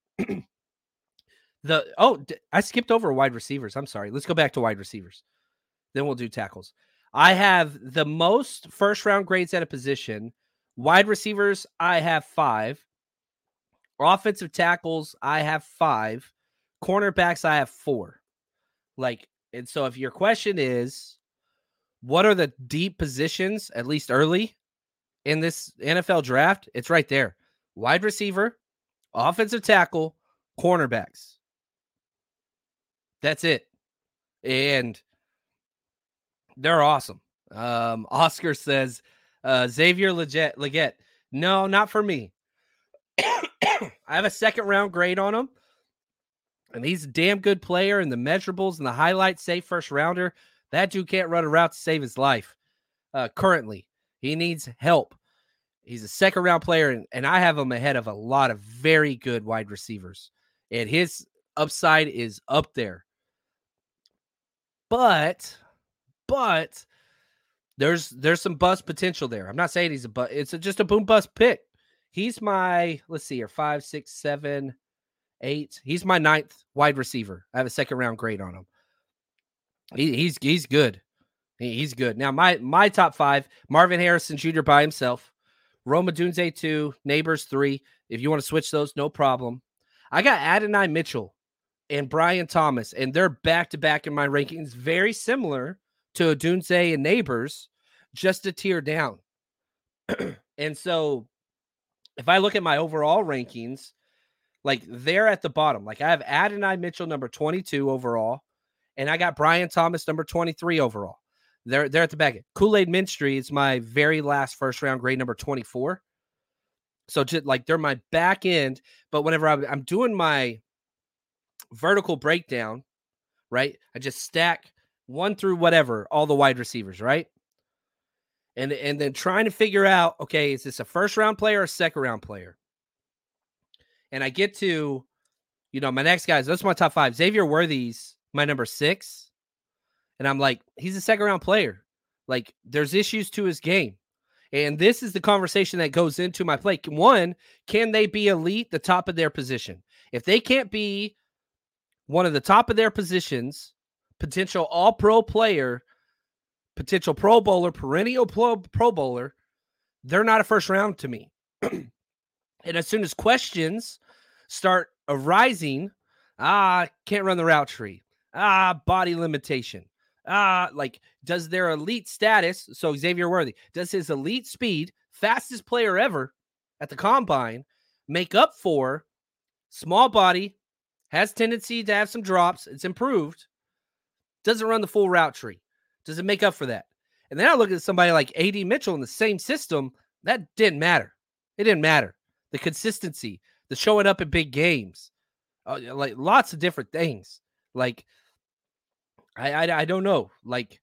I skipped over wide receivers. I'm sorry. Let's go back to wide receivers. Then we'll do tackles. I have the most first round grades at a position. Wide receivers, I have 5. Offensive tackles, I have 5. Cornerbacks, I have 4. And so if your question is, what are the deep positions, at least early in this NFL draft? It's right there. Wide receiver, offensive tackle, cornerbacks. That's it. And they're awesome. Oscar says, Xavier Legette. No, not for me. I have a second round grade on him. And he's a damn good player, and the measurables and the highlights say first rounder. That dude can't run a route to save his life. Currently, he needs help. He's a second round player, and I have him ahead of a lot of very good wide receivers. And his upside is up there. But there's some bust potential there. I'm not saying he's a bust. It's just a boom bust pick. He's my, 5, 6, 7, 8. He's my 9th wide receiver. I have a second round grade on him. He's good. He's good. Now, my top 5, Marvin Harrison Jr. by himself, Rome Odunze 2, Neighbors 3. If you want to switch those, no problem. I got Adonai Mitchell and Brian Thomas, and they're back-to-back in my rankings, very similar to Odunze and Neighbors, just a tier down. And so if I look at my overall rankings, they're at the bottom. I have Adonai Mitchell number 22 overall, and I got Brian Thomas number 23 overall. They're at the back. Kool-Aid Minstry is my very last first round grade number 24. So just they're my back end, but whenever I'm doing my vertical breakdown, right? I just stack 1 through whatever, all the wide receivers, right? and then trying to figure out, okay, is this a first round player or a second round player? And I get to, my next guys, those are my top 5. Xavier Worthy's my number 6. And I'm like, he's a second round player. Like, there's issues to his game. And this is the conversation that goes into my play. One, can they be elite, the top of their position? If they can't be one of the top of their positions, potential all-pro player, potential Pro Bowler, perennial Pro Bowler, they're not a first round to me. And as soon as questions start arising, can't run the route tree, body limitation, does their elite status, so Xavier Worthy, does his elite speed, fastest player ever at the combine, make up for small body, has tendency to have some drops, it's improved, doesn't run the full route tree? Does it make up for that? And then I look at somebody like A.D. Mitchell in the same system, that didn't matter. It didn't matter. The consistency, the showing up in big games, like lots of different things. Like, I don't know. Like,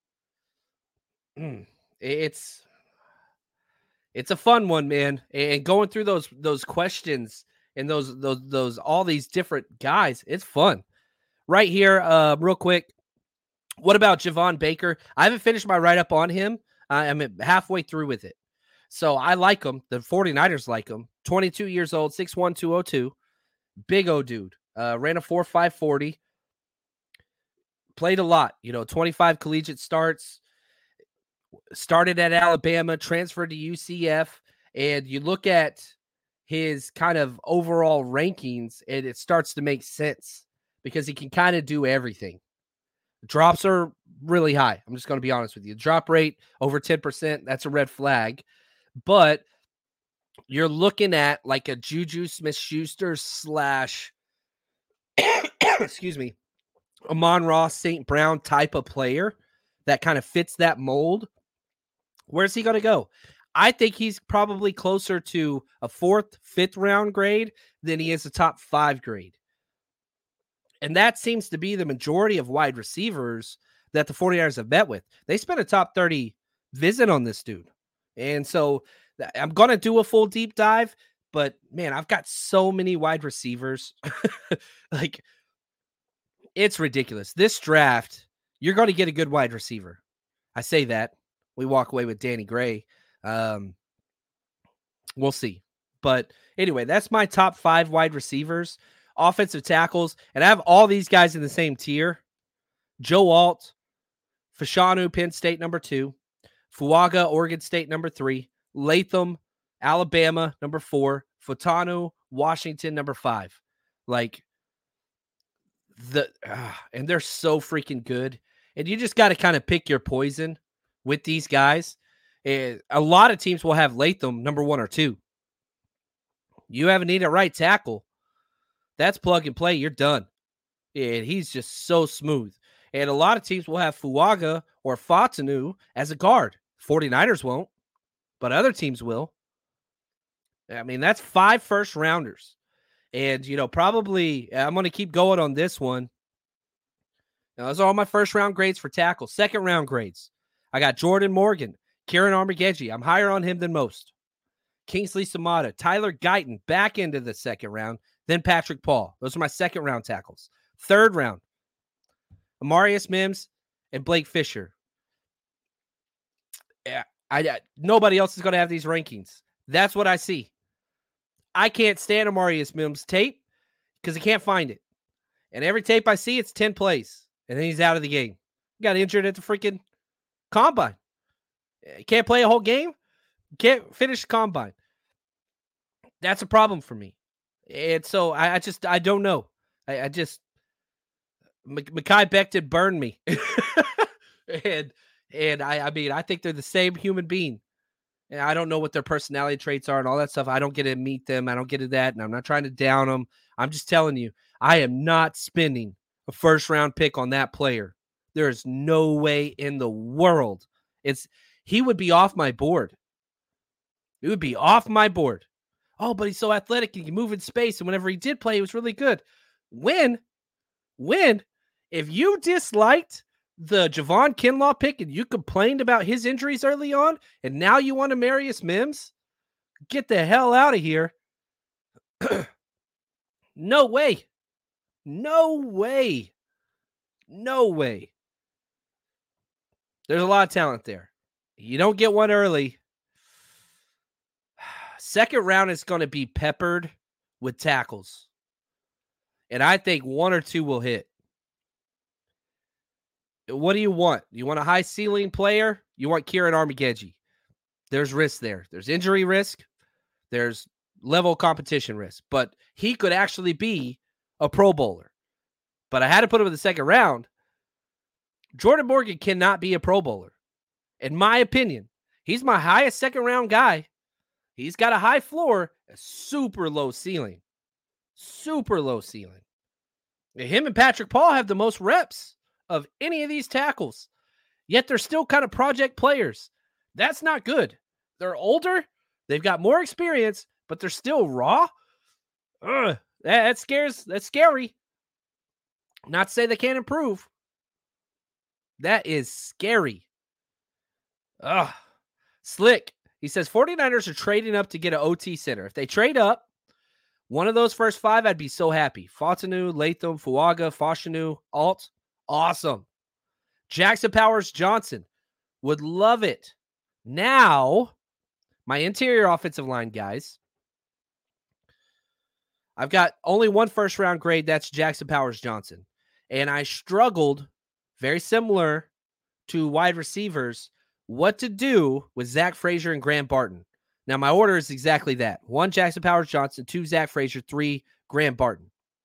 it's a fun one, man. And going through those questions and those all these different guys, it's fun. Right here, real quick. What about Javon Baker? I haven't finished my write-up on him. I'm halfway through with it. So I like him. The 49ers like him. 22 years old, 6'1", 202. Big O dude. Ran a 4.5 40. Played a lot. 25 collegiate starts. Started at Alabama, transferred to UCF. And you look at his kind of overall rankings, and it starts to make sense because he can kind of do everything. Drops are really high. I'm just going to be honest with you. Drop rate over 10%. That's a red flag. But you're looking at like a Juju Smith-Schuster / excuse me, Amon-Ra St. Brown type of player that kind of fits that mold. Where's he going to go? I think he's probably closer to a 4th, 5th round grade than he is a top 5 grade. And that seems to be the majority of wide receivers that the 49ers have met with. They spent a top 30 visit on this dude. And so I'm going to do a full deep dive, but man, I've got so many wide receivers. Like, it's ridiculous. This draft, you're going to get a good wide receiver. I say that. We walk away with Danny Gray. We'll see. But anyway, that's my top 5 wide receivers. Offensive tackles, and I have all these guys in the same tier. Joe Alt, Fashanu, Penn State, number 2. Fuaga, Oregon State, number 3. Latham, Alabama, number 4. Fotanu, Washington, number 5. Like, and they're so freaking good. And you just got to kind of pick your poison with these guys. And a lot of teams will have Latham, number 1 or 2. You have a need at right tackle. That's plug and play. You're done. And he's just so smooth. And a lot of teams will have Fuaga or Fotanu as a guard. 49ers won't, but other teams will. I mean, that's 5 first rounders. And, probably I'm going to keep going on this one. Now, those are all my first round grades for tackle. Second round grades. I got Jordan Morgan, Kieran Armageddon. I'm higher on him than most. Kingsley Samata, Tyler Guyton back into the second round. Then Patrick Paul. Those are my second round tackles. Third round, Amarius Mims and Blake Fisher. Yeah, nobody else is going to have these rankings. That's what I see. I can't stand Amarius Mims' tape because I can't find it. And every tape I see, it's 10 plays. And then he's out of the game. He got injured at the freaking combine. Can't play a whole game. Can't finish the combine. That's a problem for me. And so I don't know. I just Mekhi Becton burned me. and I mean, I think they're the same human being. And I don't know what their personality traits are and all that stuff. I don't get to meet them. I don't get to that. And I'm not trying to down them. I'm just telling you, I am not spending a first round pick on that player. There is no way in the world. He would be off my board. It would be off my board. Oh, but he's so athletic. He can move in space. And whenever he did play, he was really good. If you disliked the Javon Kinlaw pick and you complained about his injuries early on, and now you want Amarius Mims? Get the hell out of here. No way. No way. No way. There's a lot of talent there. You don't get one early. Second round is going to be peppered with tackles. And I think one or two will hit. What do you want? You want a high ceiling player? You want Kieran Armageddon. There's risk there. There's injury risk. There's level competition risk. But he could actually be a Pro Bowler. But I had to put him in the second round. Jordan Morgan cannot be a Pro Bowler. In my opinion, he's my highest second round guy. He's got a high floor, a super low ceiling. Super low ceiling. Him and Patrick Paul have the most reps of any of these tackles. Yet they're still kind of project players. That's not good. They're older. They've got more experience, but they're still raw. That's scary. Not to say they can't improve. That is scary. Slick. He says 49ers are trading up to get an OT center. If they trade up, one of those first five, I'd be so happy. Fontenot, Latham, Fuaga, Fashanu, Alt. Awesome. Jackson Powers Johnson. Would love it. Now, my interior offensive line guys. I've got only one first round grade. That's Jackson Powers Johnson. And I struggled, very similar to wide receivers, what to do with Zach Frazier and Graham Barton. Now, my order is exactly that. 1, Jackson Powers Johnson. 2, Zach Frazier. 3, Graham Barton.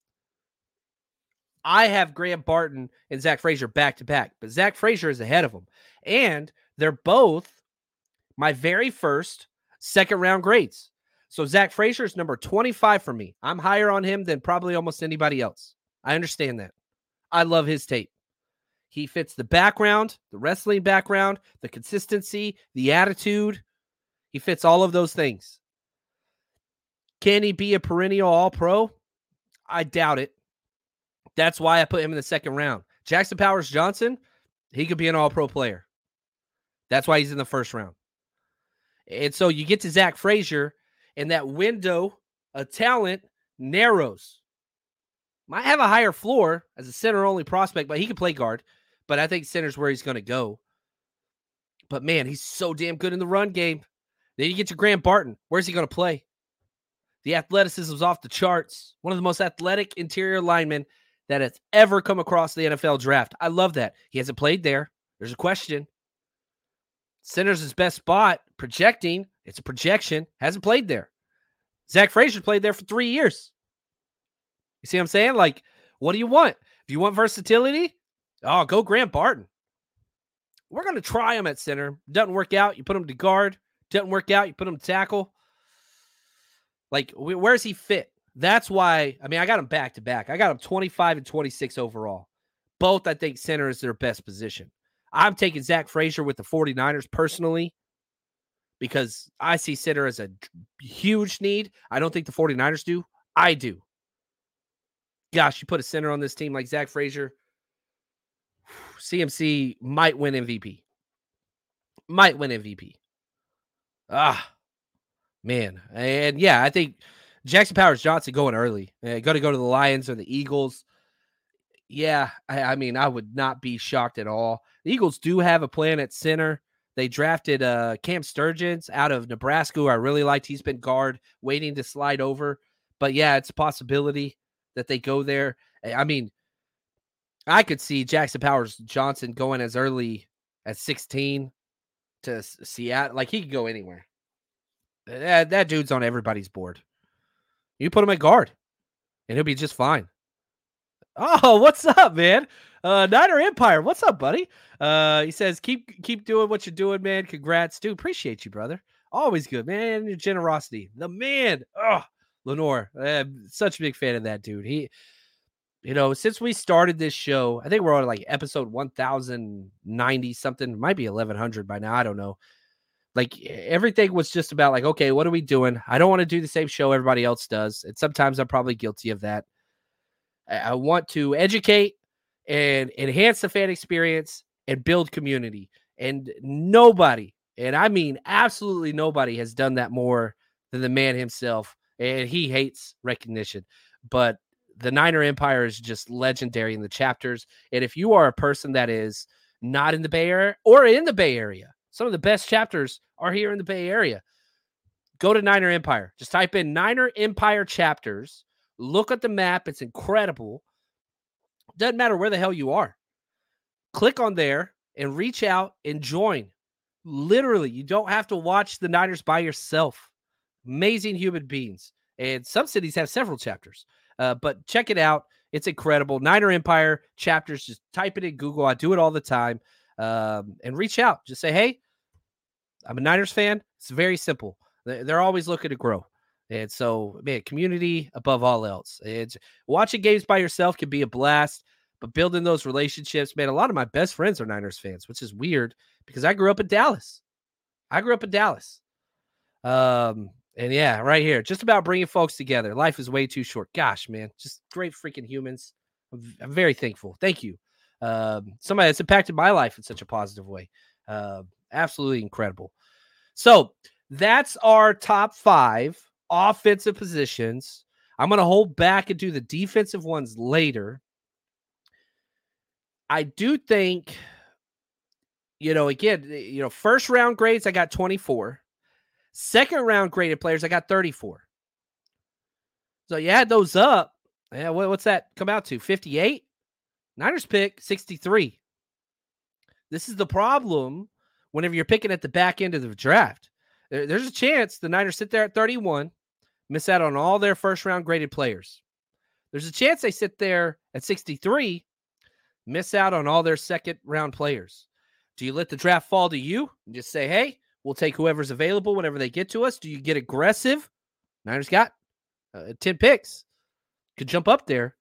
I have Graham Barton and Zach Frazier back-to-back, but Zach Frazier is ahead of them. And they're both my very first second-round grades. So Zach Frazier is number 25 for me. I'm higher on him than probably almost anybody else. I understand that. I love his tape. He fits the background, the wrestling background, the consistency, the attitude. He fits all of those things. Can he be a perennial All-Pro? I doubt it. That's why I put him in the second round. Jackson Powers Johnson, he could be an All-Pro player. That's why he's in the first round. And so you get to Zach Frazier, and that window of talent narrows. Might have a higher floor as a center-only prospect, but he can play guard. But I think center's where he's going to go. But, man, he's so damn good in the run game. Then you get to Graham Barton. Where's he going to play? The athleticism's off the charts. One of the most athletic interior linemen that has ever come across the NFL draft. I love that. He hasn't played there. There's a question. Center's his best spot. Projecting. It's a projection. Hasn't played there. Zach Frazier played there for 3 years. You see what I'm saying? Like, what do you want? If you want versatility, go Graham Barton. We're going to try him at center. Doesn't work out, you put him to guard. Doesn't work out, you put him to tackle. Like, where's he fit? That's why, I got him back-to-back. I got him 25 and 26 overall. Both, I think, center is their best position. I'm taking Zach Frazier with the 49ers personally because I see center as a huge need. I don't think the 49ers do. I do. Gosh, you put a center on this team like Zach Frazier, CMC might win MVP. Might win MVP. Man. And yeah, I think Jackson Powers Johnson going early. Going to go to the Lions or the Eagles. Yeah, I would not be shocked at all. The Eagles do have a plan at center. They drafted Cam Sturgeons out of Nebraska, who I really liked. He's been guard, waiting to slide over. But yeah, it's a possibility that they go there. I could see Jackson Powers Johnson going as early as 16 to Seattle. Like, he could go anywhere. That dude's on everybody's board. You put him at guard, and he'll be just fine. Oh, what's up, man? Niner Empire, what's up, buddy? He says, keep doing what you're doing, man. Congrats, dude. Appreciate you, brother. Always good, man. Your generosity. The man. Lenore. Such a big fan of that dude. He, since we started this show, I think we're on like episode 1090 something. It might be 1100 by now. I don't know. Like, everything was just about like, okay, what are we doing? I don't want to do the same show everybody else does. And sometimes I'm probably guilty of that. I want to educate and enhance the fan experience and build community. And nobody, and I mean absolutely nobody, has done that more than the man himself. And he hates recognition. But the Niner Empire is just legendary in the chapters. And if you are a person that is not in the Bay Area or in the Bay Area, some of the best chapters are here in the Bay Area. Go to Niner Empire. Just type in Niner Empire chapters. Look at the map. It's incredible. Doesn't matter where the hell you are. Click on there and reach out and join. Literally, you don't have to watch the Niners by yourself. Amazing human beings. And some cities have several chapters. But check it out. It's incredible. Niner Empire chapters. Just type it in Google. I do it all the time. And reach out. Just say, hey, I'm a Niners fan. It's very simple. They're always looking to grow. And so, man, community above all else. It's watching games by yourself can be a blast, but building those relationships, man, a lot of my best friends are Niners fans, which is weird because I grew up in Dallas. And yeah, right here, just about bringing folks together. Life is way too short. Gosh, man, just great freaking humans. I'm very thankful. Thank you. Somebody that's impacted my life in such a positive way. Absolutely incredible. So that's our top 5 offensive positions. I'm going to hold back and do the defensive ones later. I do think, again, first round grades, I got 24. Second round graded players, I got 34. So you add those up. Yeah, what's that come out to? 58? Niners pick 63. This is the problem whenever you're picking at the back end of the draft. There's a chance the Niners sit there at 31, miss out on all their first round graded players. There's a chance they sit there at 63, miss out on all their second round players. Do you let the draft fall to you and just say, hey, we'll take whoever's available whenever they get to us? Do you get aggressive? Niners got 10 picks. Could jump up there.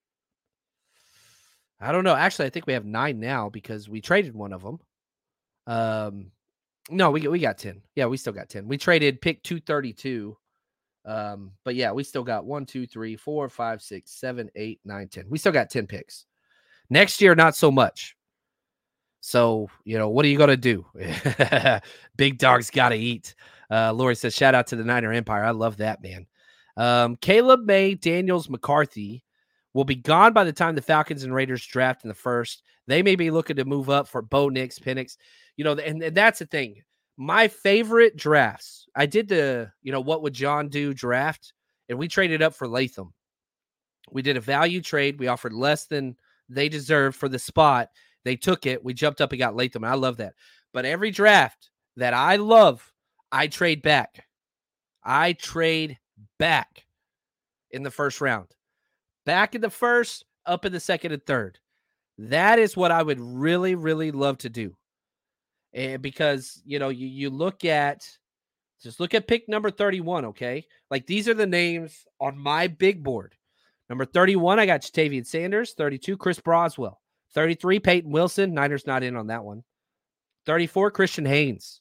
I don't know. Actually, I think we have 9 now because we traded one of them. No, we got 10. Yeah, we still got 10. We traded pick 232. But yeah, we still got 1, 2, 3, 4, 5, 6, 7, 8, 9, 10. We still got 10 picks. Next year, not so much. So, what are you going to do? Big dogs got to eat. Lori says, shout out to the Niner Empire. I love that, man. Caleb May, Daniels, McCarthy will be gone by the time the Falcons and Raiders draft in the first. They may be looking to move up for Bo Nix, Penix. And that's the thing. My favorite drafts, I did the, what would John do draft, and we traded up for Latham. We did a value trade. We offered less than they deserved for the spot. They took it. We jumped up and got Latham. I love that. But every draft that I love, I trade back. I trade back in the first round. Back in the first, up in the second and third. That is what I would really, really love to do. And because, you look at pick number 31, okay? Like, these are the names on my big board. Number 31, I got Jatavian Sanders. 32, Chris Broswell. 33, Peyton Wilson. Niners not in on that one. 34, Christian Haynes.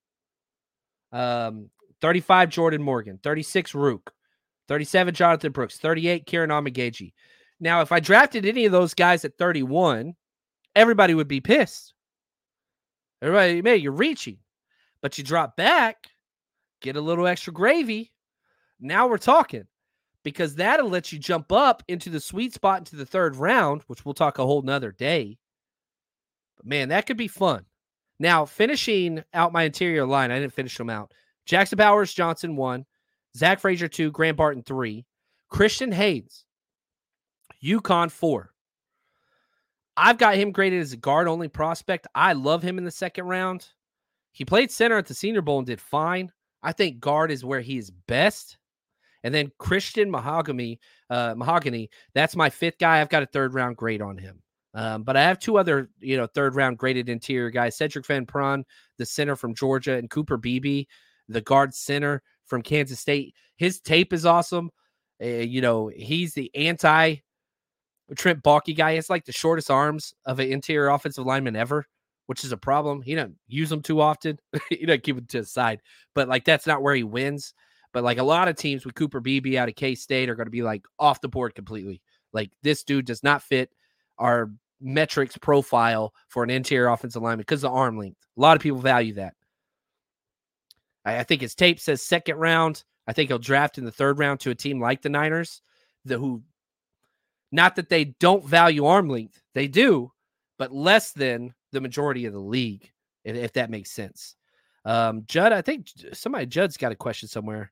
35, Jordan Morgan. 36, Rook. 37, Jonathan Brooks. 38, Kieran Amegaji. Now, if I drafted any of those guys at 31, everybody would be pissed. Everybody, man, you're reaching. But you drop back, get a little extra gravy. Now we're talking. Because that'll let you jump up into the sweet spot into the third round, which we'll talk a whole nother day. But, man, that could be fun. Now, finishing out my interior line, I didn't finish them out. Jackson Powers Johnson 1, Zach Frazier 2, Grant Barton 3, Christian Haynes, UConn 4. I've got him graded as a guard-only prospect. I love him in the second round. He played center at the Senior Bowl and did fine. I think guard is where he is best. And then Christian Mahogany, that's my 5th guy. I've got a third-round grade on him. But I have 2 other, third-round graded interior guys, Cedric Van Pran, the center from Georgia, and Cooper Beebe, the guard center from Kansas State. His tape is awesome. He's the anti-Trent Baalke guy. It's like the shortest arms of an interior offensive lineman ever, which is a problem. He doesn't use them too often. He doesn't keep them to the side. But, that's not where he wins. But, a lot of teams with Cooper Beebe out of K-State are going to be, off the board completely. This dude does not fit our, metrics profile for an interior offensive lineman because of the arm length. A lot of people value that. I think his tape says second round. I think he'll draft in the third round to a team like the Niners, who, not that they don't value arm length, they do, but less than the majority of the league, if that makes sense. Judd, I think Judd's got a question somewhere.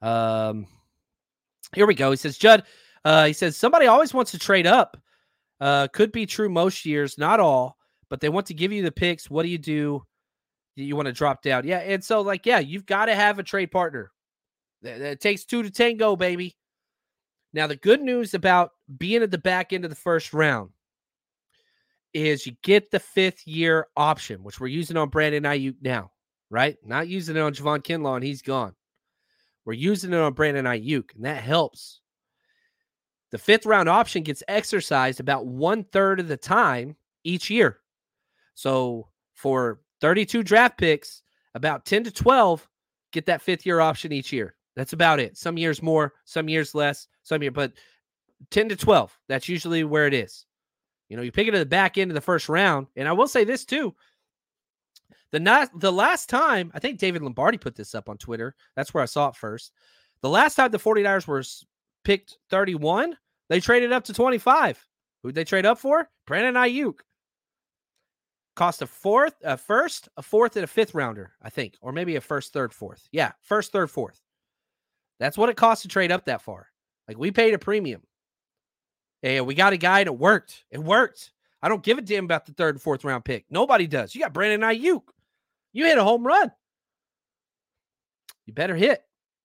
Here we go. He says, Judd, he says, somebody always wants to trade up. Could be true most years, not all, but they want to give you the picks. What do? You want to drop down? Yeah. And so, you've got to have a trade partner. It takes two to tango, baby. Now, the good news about being at the back end of the first round is you get the 5th-year option, which we're using on Brandon Ayuk now, right? Not using it on Javon Kinlaw, and he's gone. We're using it on Brandon Ayuk, and that helps. The 5th-round option gets exercised about 1/3 of the time each year. So for 32 draft picks, about 10 to 12 get that 5th-year option each year. That's about it. Some years more, some years less, but 10 to 12, that's usually where it is. You pick it at the back end of the first round. And I will say this too. The last time, I think David Lombardi put this up on Twitter. That's where I saw it first. The last time the 49ers were picked 31, they traded up to 25. Who'd they trade up for? Brandon Ayuk. Cost a first, a 4th, and a 5th rounder, I think. Or maybe a 1st, 3rd, 4th. Yeah, 1st, 3rd, 4th. That's what it costs to trade up that far. We paid a premium. And we got a guy that worked. It worked. I don't give a damn about the 3rd and 4th round pick. Nobody does. You got Brandon Ayuk. You hit a home run. You better hit.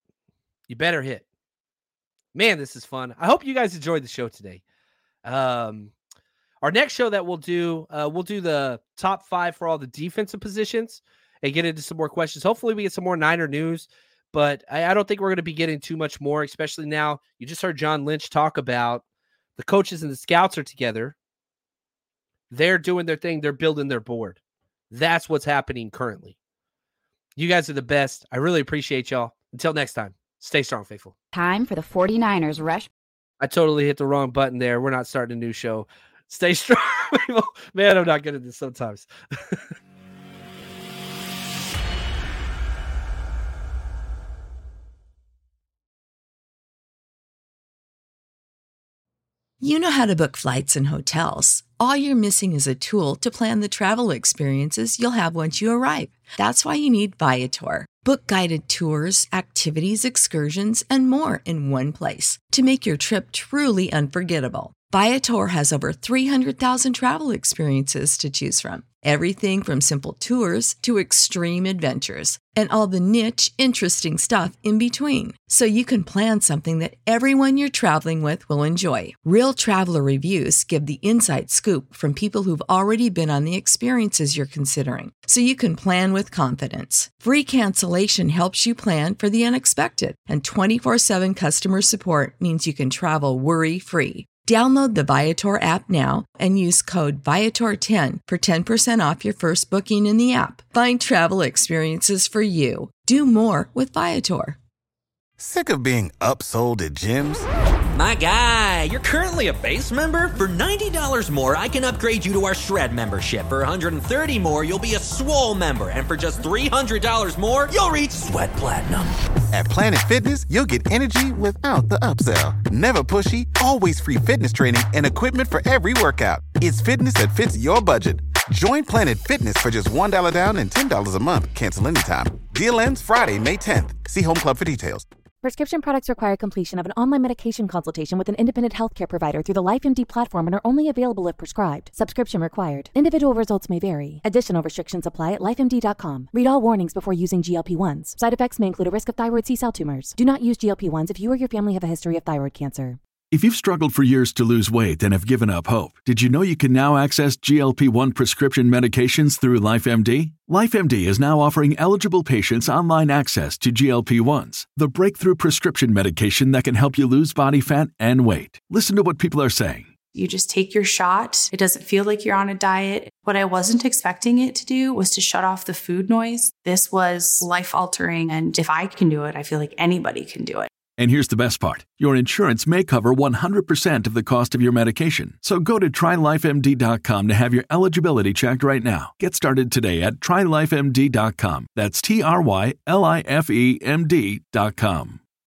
Man, this is fun. I hope you guys enjoyed the show today. Our next show that we'll do the top 5 for all the defensive positions and get into some more questions. Hopefully we get some more Niner news, but I don't think we're going to be getting too much more, especially now. You just heard John Lynch talk about the coaches and the scouts are together. They're doing their thing. They're building their board. That's what's happening currently. You guys are the best. I really appreciate y'all. Until next time, stay strong, faithful. Time for the 49ers Rush. I totally hit the wrong button there. We're not starting a new show. Stay strong, people. Man, I'm not good at this sometimes. You know how to book flights and hotels. All you're missing is a tool to plan the travel experiences you'll have once you arrive. That's why you need Viator. Book guided tours, activities, excursions, and more in one place to make your trip truly unforgettable. Viator has over 300,000 travel experiences to choose from. Everything from simple tours to extreme adventures and all the niche, interesting stuff in between. So you can plan something that everyone you're traveling with will enjoy. Real traveler reviews give the inside scoop from people who've already been on the experiences you're considering. So you can plan with confidence. Free cancellation helps you plan for the unexpected. And 24/7 customer support means you can travel worry-free. Download the Viator app now and use code Viator10 for 10% off your first booking in the app. Find travel experiences for you. Do more with Viator. Sick of being upsold at gyms? My guy, you're currently a base member? For $90 more, I can upgrade you to our Shred membership. For $130 more, you'll be a Swole member. And for just $300 more, you'll reach Sweat Platinum. At Planet Fitness, you'll get energy without the upsell. Never pushy, always free fitness training and equipment for every workout. It's fitness that fits your budget. Join Planet Fitness for just $1 down and $10 a month. Cancel anytime. Deal ends Friday, May 10th. See Home Club for details. Prescription products require completion of an online medication consultation with an independent healthcare provider through the LifeMD platform and are only available if prescribed. Subscription required. Individual results may vary. Additional restrictions apply at lifemd.com. Read all warnings before using GLP-1s. Side effects may include a risk of thyroid C-cell tumors. Do not use GLP-1s if you or your family have a history of thyroid cancer. If you've struggled for years to lose weight and have given up hope, did you know you can now access GLP-1 prescription medications through LifeMD? LifeMD is now offering eligible patients online access to GLP-1s, the breakthrough prescription medication that can help you lose body fat and weight. Listen to what people are saying. You just take your shot. It doesn't feel like you're on a diet. What I wasn't expecting it to do was to shut off the food noise. This was life-altering, and if I can do it, I feel like anybody can do it. And here's the best part. Your insurance may cover 100% of the cost of your medication. So go to TryLifeMD.com to have your eligibility checked right now. Get started today at TryLifeMD.com. That's TryLifeMD.com.